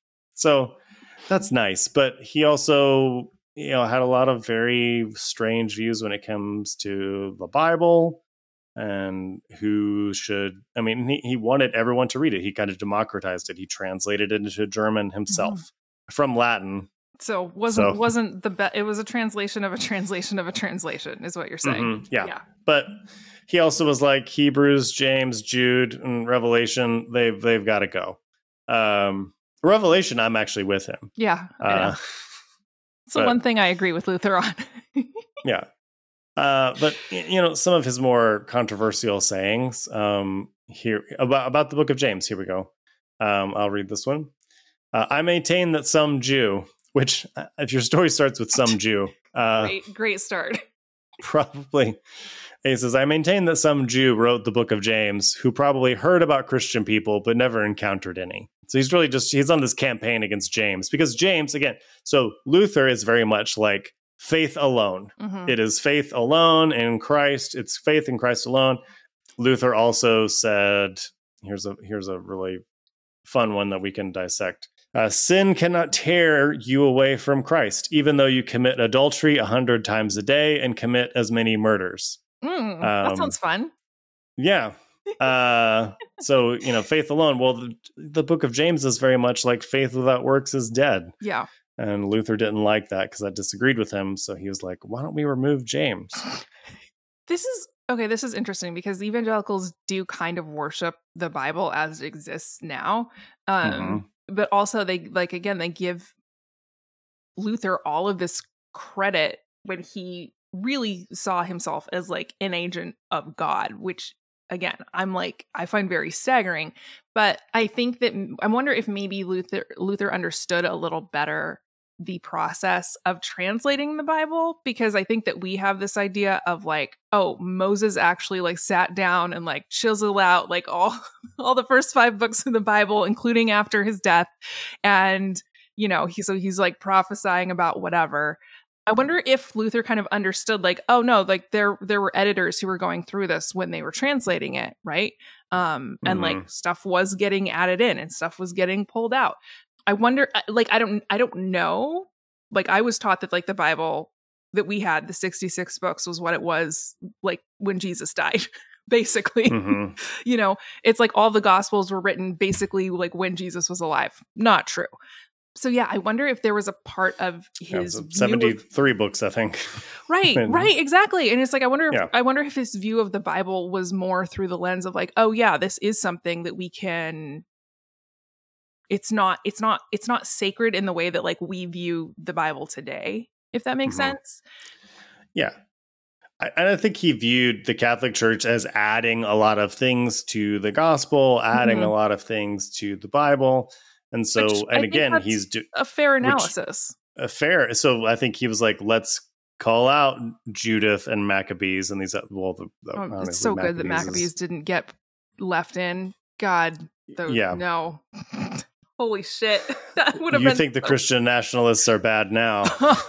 so that's nice. But he also, you know, had a lot of very strange views when it comes to the Bible and who should, I mean, he, he wanted everyone to read it. He kind of democratized it. He translated it into German himself mm-hmm. from Latin. So wasn't so. wasn't the be- it was a translation of a translation of a translation is what you're saying. Mm-hmm. Yeah. yeah. But he also was like Hebrews, James, Jude, and Revelation. They've they've got to go. Um, Revelation, I'm actually with him. Yeah. Uh, so one thing I agree with Luther on. yeah. Uh, but you know, some of his more controversial sayings um, here about about the Book of James. Here we go. Um, I'll read this one. Uh, I maintain that some Jew. Which, if your story starts with some Jew, uh, great, great start. Probably, he says, I maintain that some Jew wrote the Book of James who probably heard about Christian people but never encountered any. So he's really just, he's on this campaign against James because James, again, so Luther is very much like faith alone. Mm-hmm. It is faith alone in Christ. It's faith in Christ alone. Luther also said, here's a here's a really fun one that we can dissect. Uh, sin cannot tear you away from Christ, even though you commit adultery a hundred times a day and commit as many murders. Mm, um, that sounds fun. Yeah. Uh, so, you know, faith alone. Well, the, the Book of James is very much like faith without works is dead. Yeah. And Luther didn't like that because I disagreed with him. So he was like, why don't we remove James? This is, okay, this is interesting because evangelicals do kind of worship the Bible as it exists now. Um, mm-hmm. But also they, like, again, they give Luther all of this credit when he really saw himself as like an agent of God, which again, I'm like, I find very staggering. But I think that, I wonder if maybe Luther Luther understood a little better the process of translating the Bible, because I think that we have this idea of like, oh, Moses actually like sat down and like chiseled out like all all the first five books of the Bible, including after his death, and you know, he so he's like prophesying about whatever. I wonder if Luther kind of understood, like, oh no, like there there were editors who were going through this when they were translating it, right? Um, and Mhm. like stuff was getting added in and stuff was getting pulled out. I wonder, uh, like, I don't, I don't know. Like, I was taught that like the Bible that we had, the sixty-six books, was what it was like when Jesus died. Basically, Mhm. you know, it's like all the Gospels were written basically like when Jesus was alive. Not true. So yeah, I wonder if there was a part of Yeah, his so view of- seventy-three books, I think. right, And- right, exactly. And it's like I wonder if Yeah. I wonder if his view of the Bible was more through the lens of like, oh yeah, this is something that we can. It's not. It's not. It's not sacred in the way that like we view the Bible today. If that makes Mhm. sense. Yeah. I, and I think he viewed the Catholic Church as adding a lot of things to the gospel, adding Mhm. a lot of things to the Bible. And so, Which I and think again, that's he's do, a fair which- analysis. a fair. So I think he was like, let's call out Judith and Maccabees and these, well, the, the, Oh, it's honestly, so good that Maccabees Maccabees is- didn't get left in. God, those, Yeah. no. Holy shit. That would have You been think the so- Christian nationalists are bad now?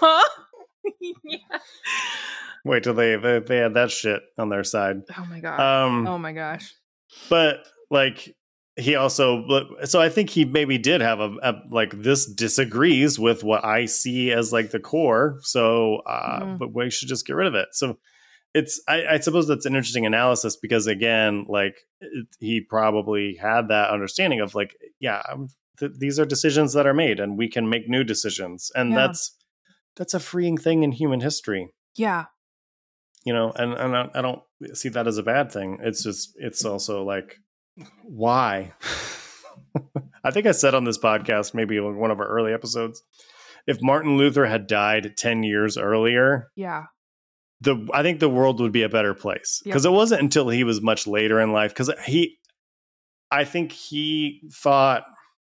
yeah. Wait till they, they they had that shit on their side. Oh my god. Um, oh my gosh. But like he also, so I think he maybe did have a, a like this disagrees with what I see as like the core. So, uh, Mhm. but we should just get rid of it. So it's, I, I suppose that's an interesting analysis because again, like it, he probably had that understanding of like, yeah, um, th- these are decisions that are made and we can make new decisions. And Yeah. that's, that's a freeing thing in human history. Yeah. You know, and, and I, I don't see that as a bad thing. It's just, it's also like, why? I think I said on this podcast, maybe in one of our early episodes, if Martin Luther had died ten years earlier, Yeah. the I think the world would be a better place. Because it wasn't until he was much later in life, because he, I think he thought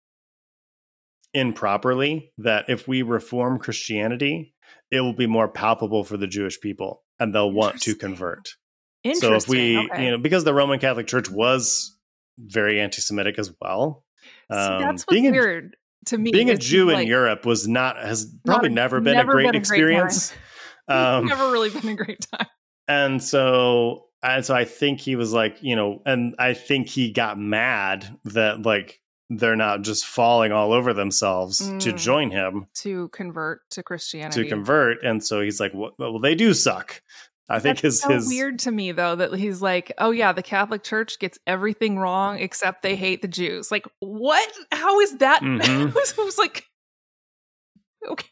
improperly that if we reform Christianity, it will be more palpable for the Jewish people and they'll want to Interesting. convert. Interesting. So if we, okay. you know, because the Roman Catholic Church was very anti-Semitic as well. See, Um, that's what's being a, weird to me. being a is Jew in like, Europe was not has not probably a- never been never a great been a great experience. time. um, never really been a great time. and so, and so I think he was like, you know, and I think he got mad that like they're not just falling all over themselves to Mm. join him To convert to Christianity. to convert, and so he's like, well, well they do suck. I think That's his so his weird to me though that he's like, oh yeah, the Catholic Church gets everything wrong except they hate the Jews. Like, what? How is that? Mhm. it, was, it was like, okay.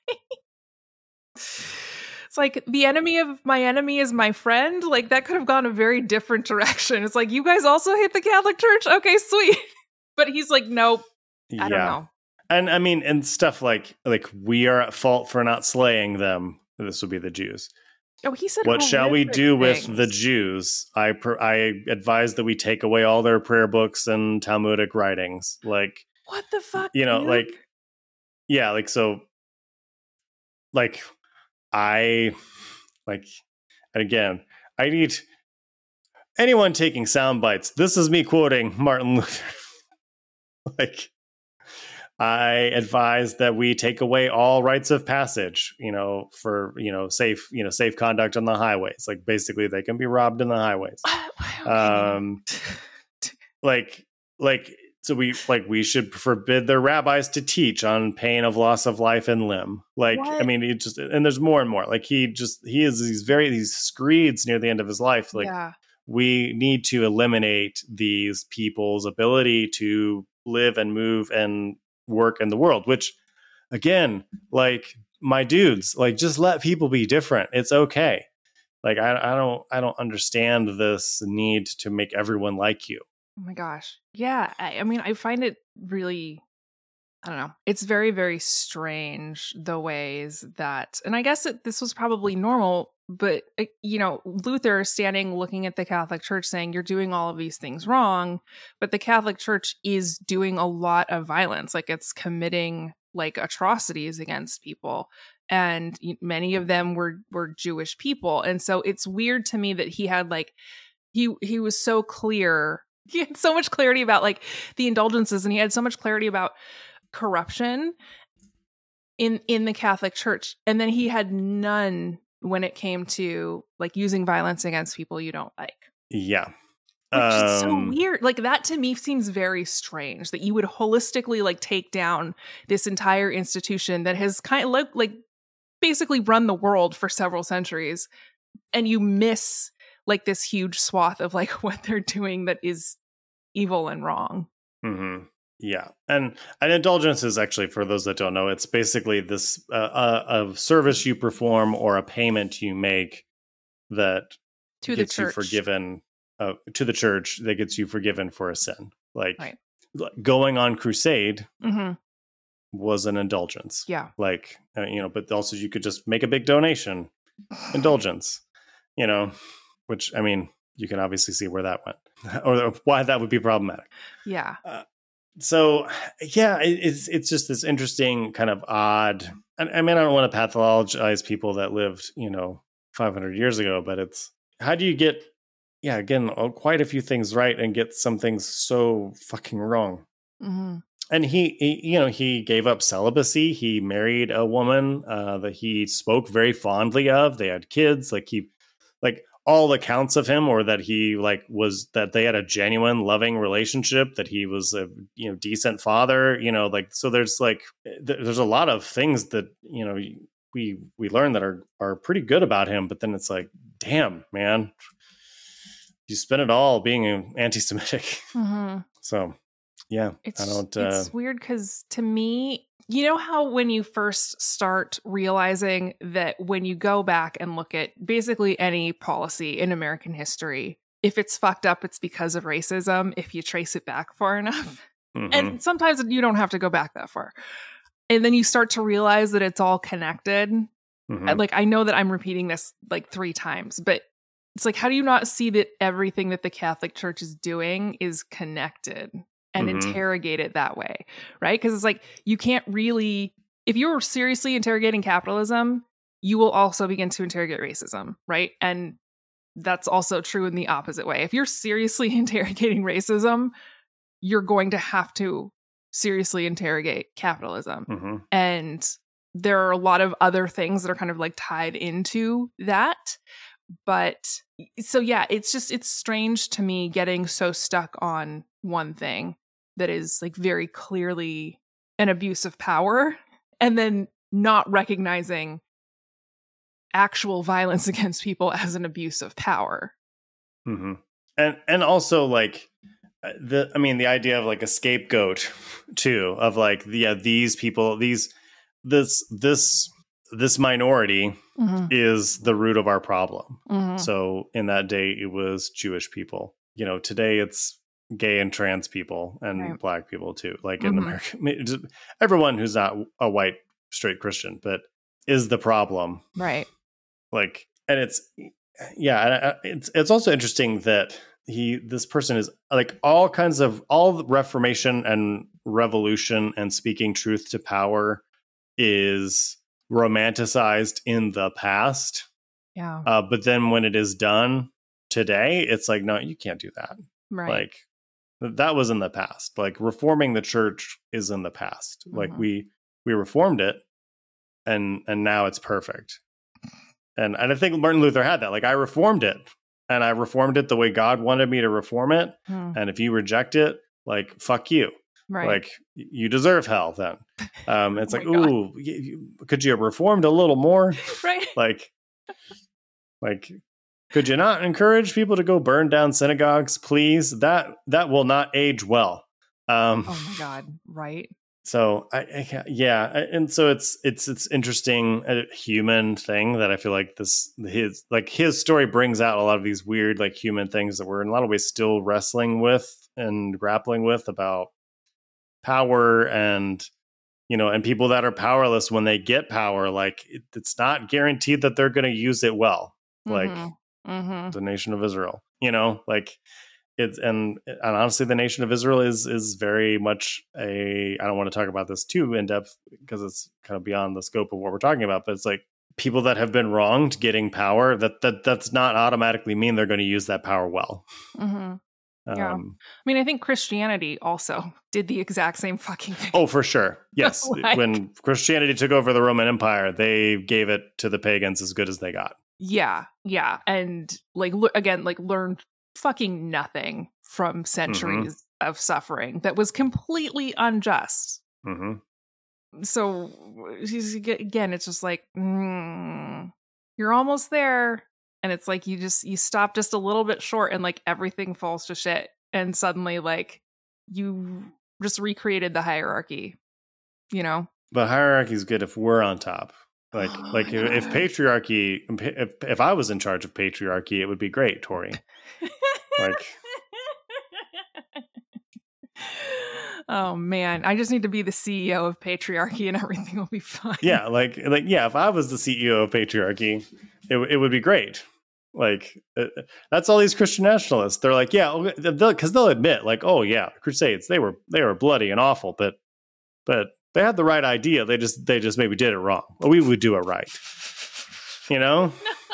It's like the enemy of my enemy is my friend. Like that could have gone a very different direction. It's like, you guys also hate the Catholic Church? Okay, sweet. But he's like, nope. I yeah. don't know. And I mean, and stuff like like we are at fault for not slaying them. This would be the Jews. Oh, he said, What shall we horrific do with things. the Jews? I pr- I advise that we take away all their prayer books and Talmudic writings. Like, What the fuck? you know, dude? like, yeah, like so, like I like, and again, I need anyone taking sound bites. This is me quoting Martin Luther. Like, I advise that we take away all rites of passage, you know, for, you know, safe, you know, safe conduct on the highways. Like basically they can be robbed in the highways. Um, like, like, so we, like, we should forbid their rabbis to teach on pain of loss of life and limb. Like, What? I mean, it just, and there's more and more. Like he just, he is these very, these screeds near the end of his life. Like yeah. we need to eliminate these people's ability to live and move and work in the world, which again, like my dudes, like just let people be different. It's okay. Like I, I don't I don't understand this need to make everyone like you. Oh my gosh. Yeah. I, I mean, I find it really, I don't know. It's very, very strange the ways that, and I guess that this was probably normal, but, uh, you know, Luther standing looking at the Catholic Church saying, you're doing all of these things wrong. But the Catholic Church is doing a lot of violence. Like it's committing like atrocities against people. And many of them were, were Jewish people. And so it's weird to me that he had like, he, he was so clear. He had so much clarity about like the indulgences and he had so much clarity about corruption. in in the Catholic Church, and then he had none when it came to like using violence against people you don't like. Yeah. Which um, is so weird. Like that to me seems very strange that you would holistically like take down this entire institution that has kind of like, like basically run the world for several centuries, and you miss like this huge swath of like what they're doing that is evil and wrong. Mm-hmm. Yeah. And an indulgence is actually, for those that don't know, it's basically this uh, a, a service you perform or a payment you make that to gets the you church. forgiven uh, to the church that gets you forgiven for a sin. Like Right. going on crusade Mm-hmm. was an indulgence. Yeah. Like, uh, you know, but also you could just make a big donation, indulgence, you know, which, I mean, you can obviously see where that went or why that would be problematic. Yeah. Uh, so, yeah, it, it's it's just this interesting kind of odd. I, I mean, I don't want to pathologize people that lived, you know, five hundred years ago, but it's how do you get, yeah, again, quite a few things right and get some things so fucking wrong. Mm-hmm. And he, he, you know, he gave up celibacy. He married a woman uh, that he spoke very fondly of. They had kids. Like he, like all accounts of him, or that he like was that they had a genuine, loving relationship. That he was a you know decent father. You know, like so. There's like th- there's a lot of things that you know we we learn that are are pretty good about him. But then it's like, damn, man, you spent it all being anti-Semitic. Mm-hmm. So. Yeah, it's, I don't. Uh, it's weird because to me, you know how when you first start realizing that when you go back and look at basically any policy in American history, if it's fucked up, it's because of racism, if you trace it back far enough. Mm-hmm. And sometimes you don't have to go back that far. And then you start to realize that it's all connected. Mm-hmm. Like, I know that I'm repeating this like three times, but it's like, how do you not see that everything that the Catholic Church is doing is connected? And mm-hmm. interrogate it that way, right? Because it's like, you can't really, if you're seriously interrogating capitalism, you will also begin to interrogate racism, right? And that's also true in the opposite way. If you're seriously interrogating racism, you're going to have to seriously interrogate capitalism. Mm-hmm. And there are a lot of other things that are kind of like tied into that. But so, yeah, it's just, it's strange to me getting so stuck on one thing that is like very clearly an abuse of power, and then not recognizing actual violence against people as an abuse of power. Mm-hmm. And and also like the, I mean, the idea of like a scapegoat too, of like, yeah, these people, these, this, this, this minority mm-hmm. is the root of our problem. Mm-hmm. So in that day, it was Jewish people. You know, today it's gay and trans people and right. black people too. Like mm-hmm. in America, everyone who's not a white straight Christian, but is the problem. Right. Like, and it's, yeah, it's, it's also interesting that he, this person is like all kinds of, all the Reformation and revolution and speaking truth to power is romanticized in the past. Yeah. Uh, but then when it is done today, it's like, no, you can't do that. Right. Like, that was in the past. Like reforming the church is in the past. Mm-hmm. Like we we reformed it, and and now it's perfect. And and I think Martin Luther had that. Like I reformed it, and I reformed it the way God wanted me to reform it. Mm. And if you reject it, like fuck you. Right. Like you deserve hell. Then um, it's oh like, ooh, you, could you have reformed a little more? Right. Like, like. Could you not encourage people to go burn down synagogues, please? That that will not age well. Um, oh my God! Right. So I, I yeah, and so it's it's it's interesting, a human thing that I feel like this his like his story brings out a lot of these weird like human things that we're in a lot of ways still wrestling with and grappling with about power and you know and people that are powerless when they get power. Like it, it's not guaranteed that they're going to use it well. Like. Mm-hmm. Mm-hmm. The nation of Israel, you know, like it's and and honestly, the nation of Israel is is very much a. I don't want to talk about this too in depth because it's kind of beyond the scope of what we're talking about. But it's like people that have been wronged getting power. That that that's not automatically mean they're going to use that power well. Mm-hmm. Yeah. Um, I mean, I think Christianity also did the exact same fucking thing. oh, for sure. Yes. Like- when Christianity took over the Roman Empire, they gave it to the pagans as good as they got. Yeah. Yeah. And like, le- again, like learned fucking nothing from centuries Mm-hmm. of suffering that was completely unjust. Mm-hmm. So she's- again, it's just like, mm, you're almost there. And it's like you just you stop just a little bit short and like everything falls to shit. And suddenly like you just recreated the hierarchy, you know? But hierarchy is good if we're on top. Like Oh like my if, if God. patriarchy if if I was in charge of patriarchy, it would be great, Tori. Like oh man, I just need to be the C E O of patriarchy and everything will be fine. yeah, like like yeah, if I was the C E O of patriarchy, it w- it would be great. Like uh, that's all these Christian nationalists. They're like, yeah, because they'll admit, like, oh yeah, Crusades, they were they were bloody and awful, but but they had the right idea. They just they just maybe did it wrong. Well, we would do it right, you know.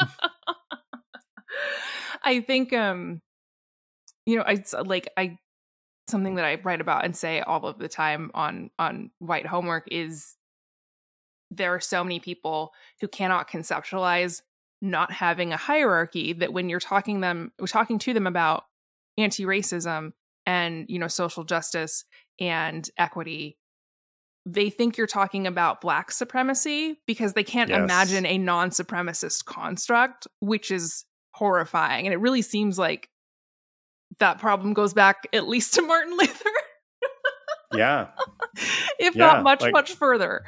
I think um, you know, I like I something that I write about and say all of the time on on White Homework is there are so many people who cannot conceptualize not having a hierarchy, that when you're talking them we're talking to them about anti-racism and, you know, social justice and equity, they think you're talking about Black supremacy because they can't Yes. imagine a non-supremacist construct, which is horrifying. And it really seems like that problem goes back at least to Martin Luther, Yeah, if Yeah, not much, like- much further.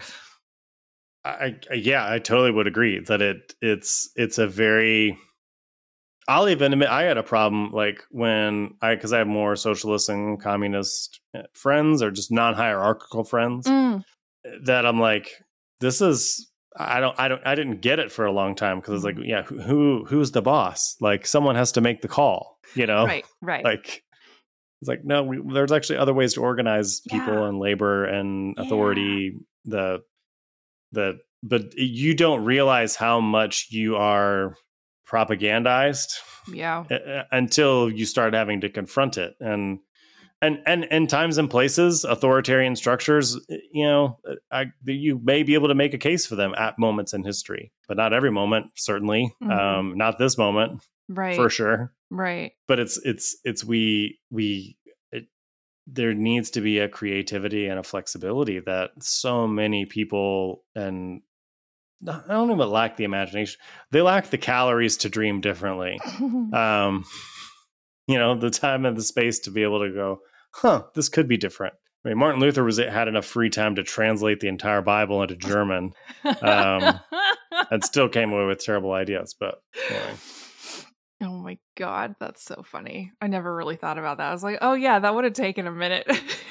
I, I yeah, I totally would agree that it it's it's a very. I'll even admit I had a problem like when I because I have more socialist and communist friends or just non-hierarchical friends Mm. that I'm like, this is I don't I don't I didn't get it for a long time because it's like, yeah, who, who who's the boss? Like someone has to make the call, you know? Right, right. Like it's like no, we, there's actually other ways to organize people Yeah. and labor and Yeah. authority. The the but you don't realize how much you are propagandized Yeah. uh, until you start having to confront it. And and and in times and places, authoritarian structures, you know, I, you may be able to make a case for them at moments in history, but not every moment. Certainly, Mhm. um, not this moment Right. for sure. Right. But it's it's it's we we. It, there needs to be a creativity and a flexibility that so many people and I don't even lack the imagination. They lack the calories to dream differently. Um, you know, the time and the space to be able to go, huh, this could be different. I mean, Martin Luther was had enough free time to translate the entire Bible into German um, and still came away with terrible ideas. But anyway. Oh my God, that's so funny. I never really thought about that. I was like, oh yeah, that would have taken a minute.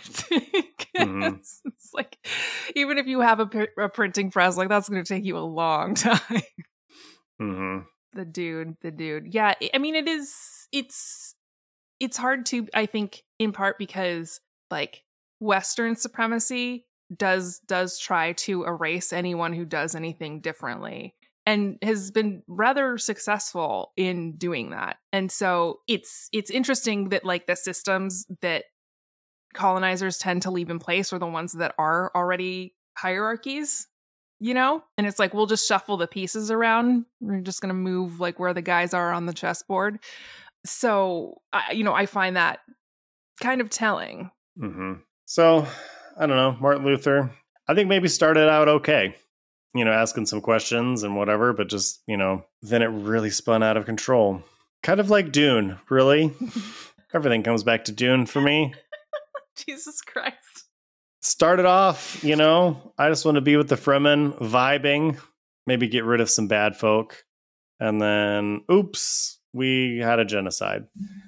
Mhm. It's like, even if you have a, pr- a printing press, like that's going to take you a long time. hmm The dude, the dude. Yeah, I mean, it is, it's, it's hard to, I think, in part because like Western supremacy does, does try to erase anyone who does anything differently, and has been rather successful in doing that. And so it's it's interesting that like the systems that colonizers tend to leave in place are the ones that are already hierarchies, you know? And it's like, we'll just shuffle the pieces around. We're just going to move like where the guys are on the chessboard. So, I, you know, I find that kind of telling. hmm So I don't know, Martin Luther, I think maybe started out okay. You know, asking some questions and whatever, but just, you know, then it really spun out of control. Kind of like Dune, really. Everything comes back to Dune for me. Jesus Christ. Started off, you know, I just want to be with the Fremen, vibing, maybe get rid of some bad folk. And then, oops, we had a genocide.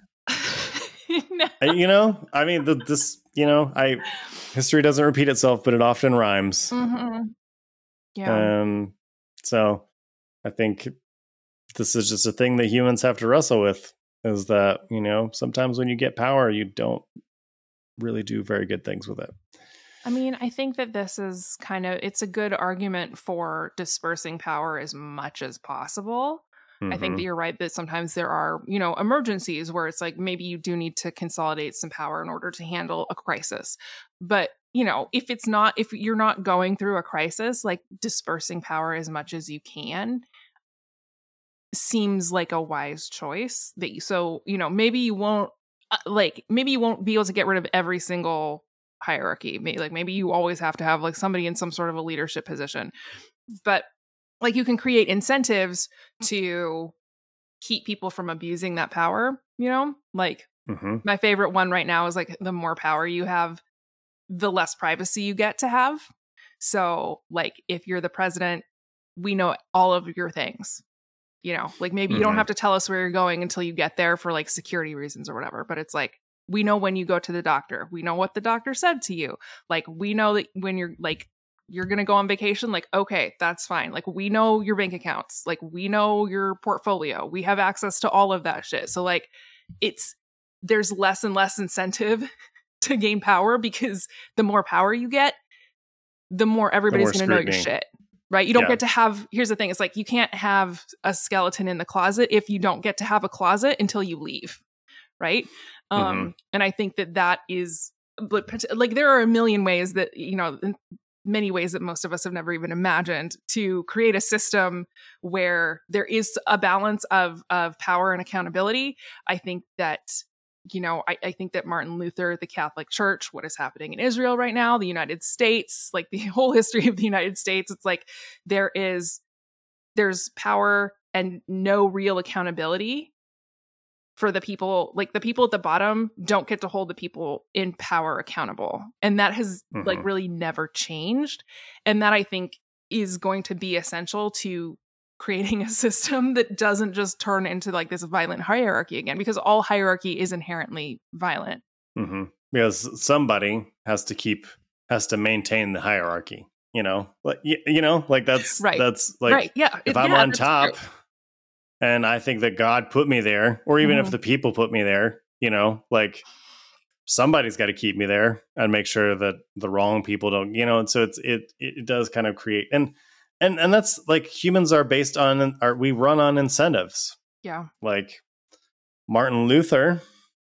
No. You know, I mean, the, this, you know, I history doesn't repeat itself, but it often rhymes. Mhm. Yeah. And so I think this is just a thing that humans have to wrestle with, is that, you know, sometimes when you get power, you don't really do very good things with it. I mean, I think that this is kind of, it's a good argument for dispersing power as much as possible. Mm-hmm. I think that you're right that sometimes there are, you know, emergencies where it's like maybe you do need to consolidate some power in order to handle a crisis. But, you know, if it's not, if you're not going through a crisis, like dispersing power as much as you can seems like a wise choice. That you, so, you know, maybe you won't, uh, like, maybe you won't be able to get rid of every single hierarchy. Maybe, like, maybe you always have to have like somebody in some sort of a leadership position. But like you can create incentives to keep people from abusing that power, you know? Like mm-hmm. my favorite one right now is like the more power you have, the less privacy you get to have. So like if you're the president, we know all of your things, you know, like maybe mm-hmm. you don't have to tell us where you're going until you get there for like security reasons or whatever. But it's like, we know when you go to the doctor, we know what the doctor said to you. Like we know that when you're like, you're going to go on vacation, like, okay, that's fine. Like, we know your bank accounts. Like, we know your portfolio. We have access to all of that shit. So, like, it's, there's less and less incentive to gain power because the more power you get, the more everybody's going to know your shit, right? You don't yeah. get to have, here's the thing. It's like, you can't have a skeleton in the closet if you don't get to have a closet until you leave, right? Mm-hmm. Um, and I think that that is, like, there are a million ways that, you know, many ways that most of us have never even imagined to create a system where there is a balance of of power and accountability. I think that, you know, I, I think that Martin Luther, the Catholic Church, what is happening in Israel right now, the United States, like the whole history of the United States, it's like there is, there's power and no real accountability for the people. Like the people at the bottom don't get to hold the people in power accountable. And that has mm-hmm. like really never changed. And that I think is going to be essential to creating a system that doesn't just turn into like this violent hierarchy again, because all hierarchy is inherently violent. Mm-hmm. Because somebody has to keep, has to maintain the hierarchy, you know, like, you, you know, like that's, right. that's like, right. yeah. if it, I'm yeah, on top, true. And I think that God put me there, or even mm-hmm. if the people put me there, you know, like somebody's got to keep me there and make sure that the wrong people don't, you know, and so it's, it, it does kind of create, and, and, and that's like humans are based on, are we run on incentives. Yeah. Like Martin Luther,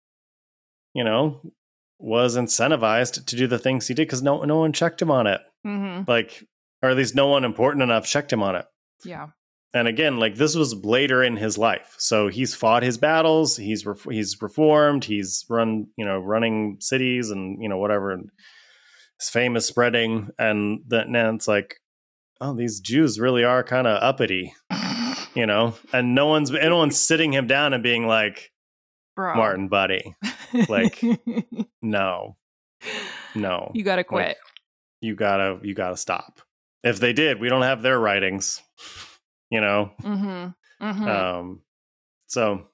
you know, was incentivized to do the things he did because no, no one checked him on it. Mm-hmm. Like, or at least no one important enough checked him on it. Yeah. And again, like this was later in his life. So he's fought his battles. He's, re- he's reformed. He's run, you know, running cities and, you know, whatever. And his fame is spreading. And then it's like, oh, these Jews really are kind of uppity, you know, and no one's, no one's sitting him down and being like, Bro. Martin, buddy, like, no, no, you got to quit. Like, you gotta, you gotta stop. If they did, we don't have their writings. You know, mm-hmm. Mm-hmm. um, so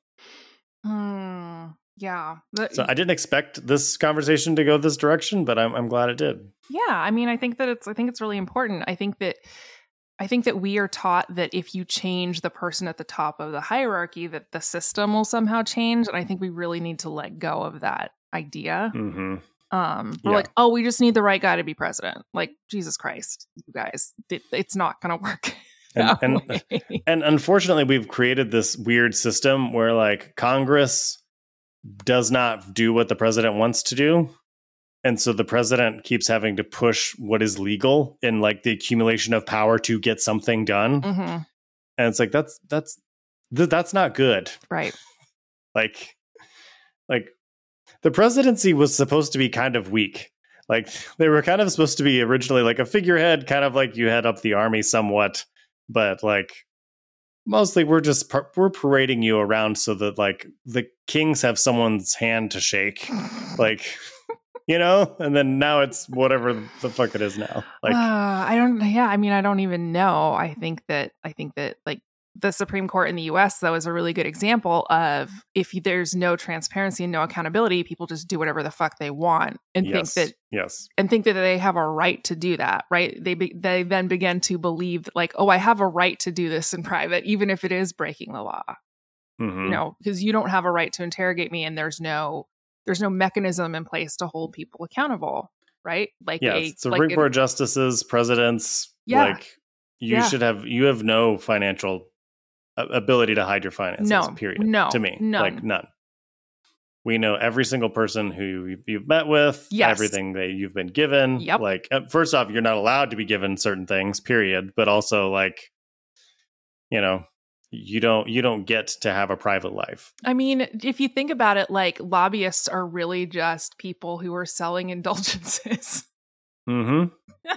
mm, yeah. But, so I didn't expect this conversation to go this direction, but I'm I'm glad it did. Yeah, I mean, I think that it's I think it's really important. I think that I think that we are taught that if you change the person at the top of the hierarchy, that the system will somehow change, and I think we really need to let go of that idea. Mm-hmm. Um, we're yeah. like, oh, we just need the right guy to be president. Like, Jesus Christ, you guys, it, it's not going to work. And, and, and unfortunately, we've created this weird system where like Congress does not do what the president wants to do. And so the president keeps having to push what is legal in like the accumulation of power to get something done. Mm-hmm. And it's like, that's, that's, th- that's not good. Right. Like, like the presidency was supposed to be kind of weak. Like they were kind of supposed to be originally like a figurehead, kind of like you head up the army somewhat. But like mostly we're just par- we're parading you around so that like the kings have someone's hand to shake, like, you know, and then now it's whatever the fuck it is now. Like, uh, I don't. Yeah, I mean, I don't even know. I think that I think that like the Supreme Court in the U S though is a really good example of if there's no transparency and no accountability, people just do whatever the fuck they want and yes, think that yes and think that they have a right to do that, right? They be, they then begin to believe that like, oh, I have a right to do this in private, even if it is breaking the law. Mm-hmm. You know, because you don't have a right to interrogate me, and there's no there's no mechanism in place to hold people accountable, right? Like, yeah, a, Supreme like Court justices, presidents, yeah, like you yeah. should have you have no financial ability to hide your finances. No, period. no, to me, none. like none. We know every single person who you've met with, yes. everything that you've been given. Yep. Like, first off, you're not allowed to be given certain things, period. But also, like, you know, you don't you don't get to have a private life. I mean, if you think about it, like lobbyists are really just people who are selling indulgences. Mm-hmm.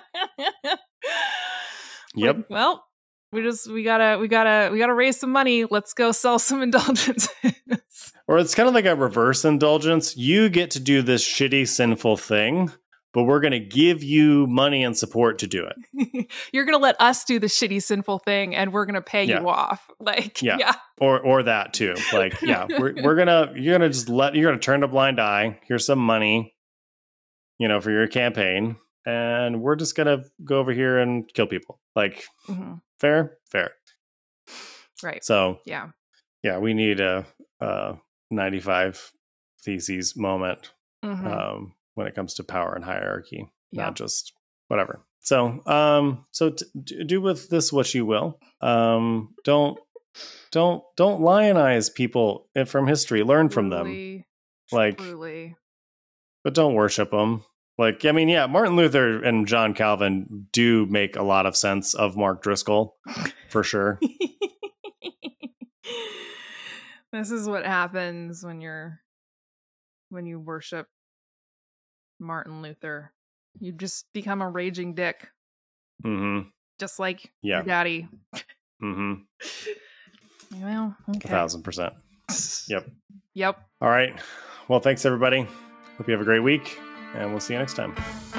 Yep. Like, well, we just we gotta we gotta we gotta raise some money. Let's go sell some indulgences. Or it's kind of like a reverse indulgence. You get to do this shitty, sinful thing, but we're going to give you money and support to do it. You're going to let us do the shitty, sinful thing, and we're going to pay yeah. you off. Like, yeah. yeah. Or or that too. Like, yeah, we're we're gonna you're gonna just let you're gonna turn a blind eye. Here's some money, you know, for your campaign, and we're just gonna go over here and kill people. Like, mm-hmm. fair, fair. Right. So yeah, yeah, we need a, a ninety-five Theses moment. Mm-hmm. Um, when it comes to power and hierarchy, yeah. not just whatever. So, um, so t- do with this what you will. Um, don't, don't, don't lionize people from history. Learn truly, from them, like, truly. But don't worship them. Like, I mean, yeah, Martin Luther and John Calvin do make a lot of sense of Mark Driscoll, for sure. This is what happens when you're when you worship Martin Luther. You just become a raging dick. Mm-hmm. Just like yeah. your daddy. Mm-hmm. Well, okay. A thousand percent. Yep. Yep. All right. Well, thanks everybody. Hope you have a great week, and we'll see you next time.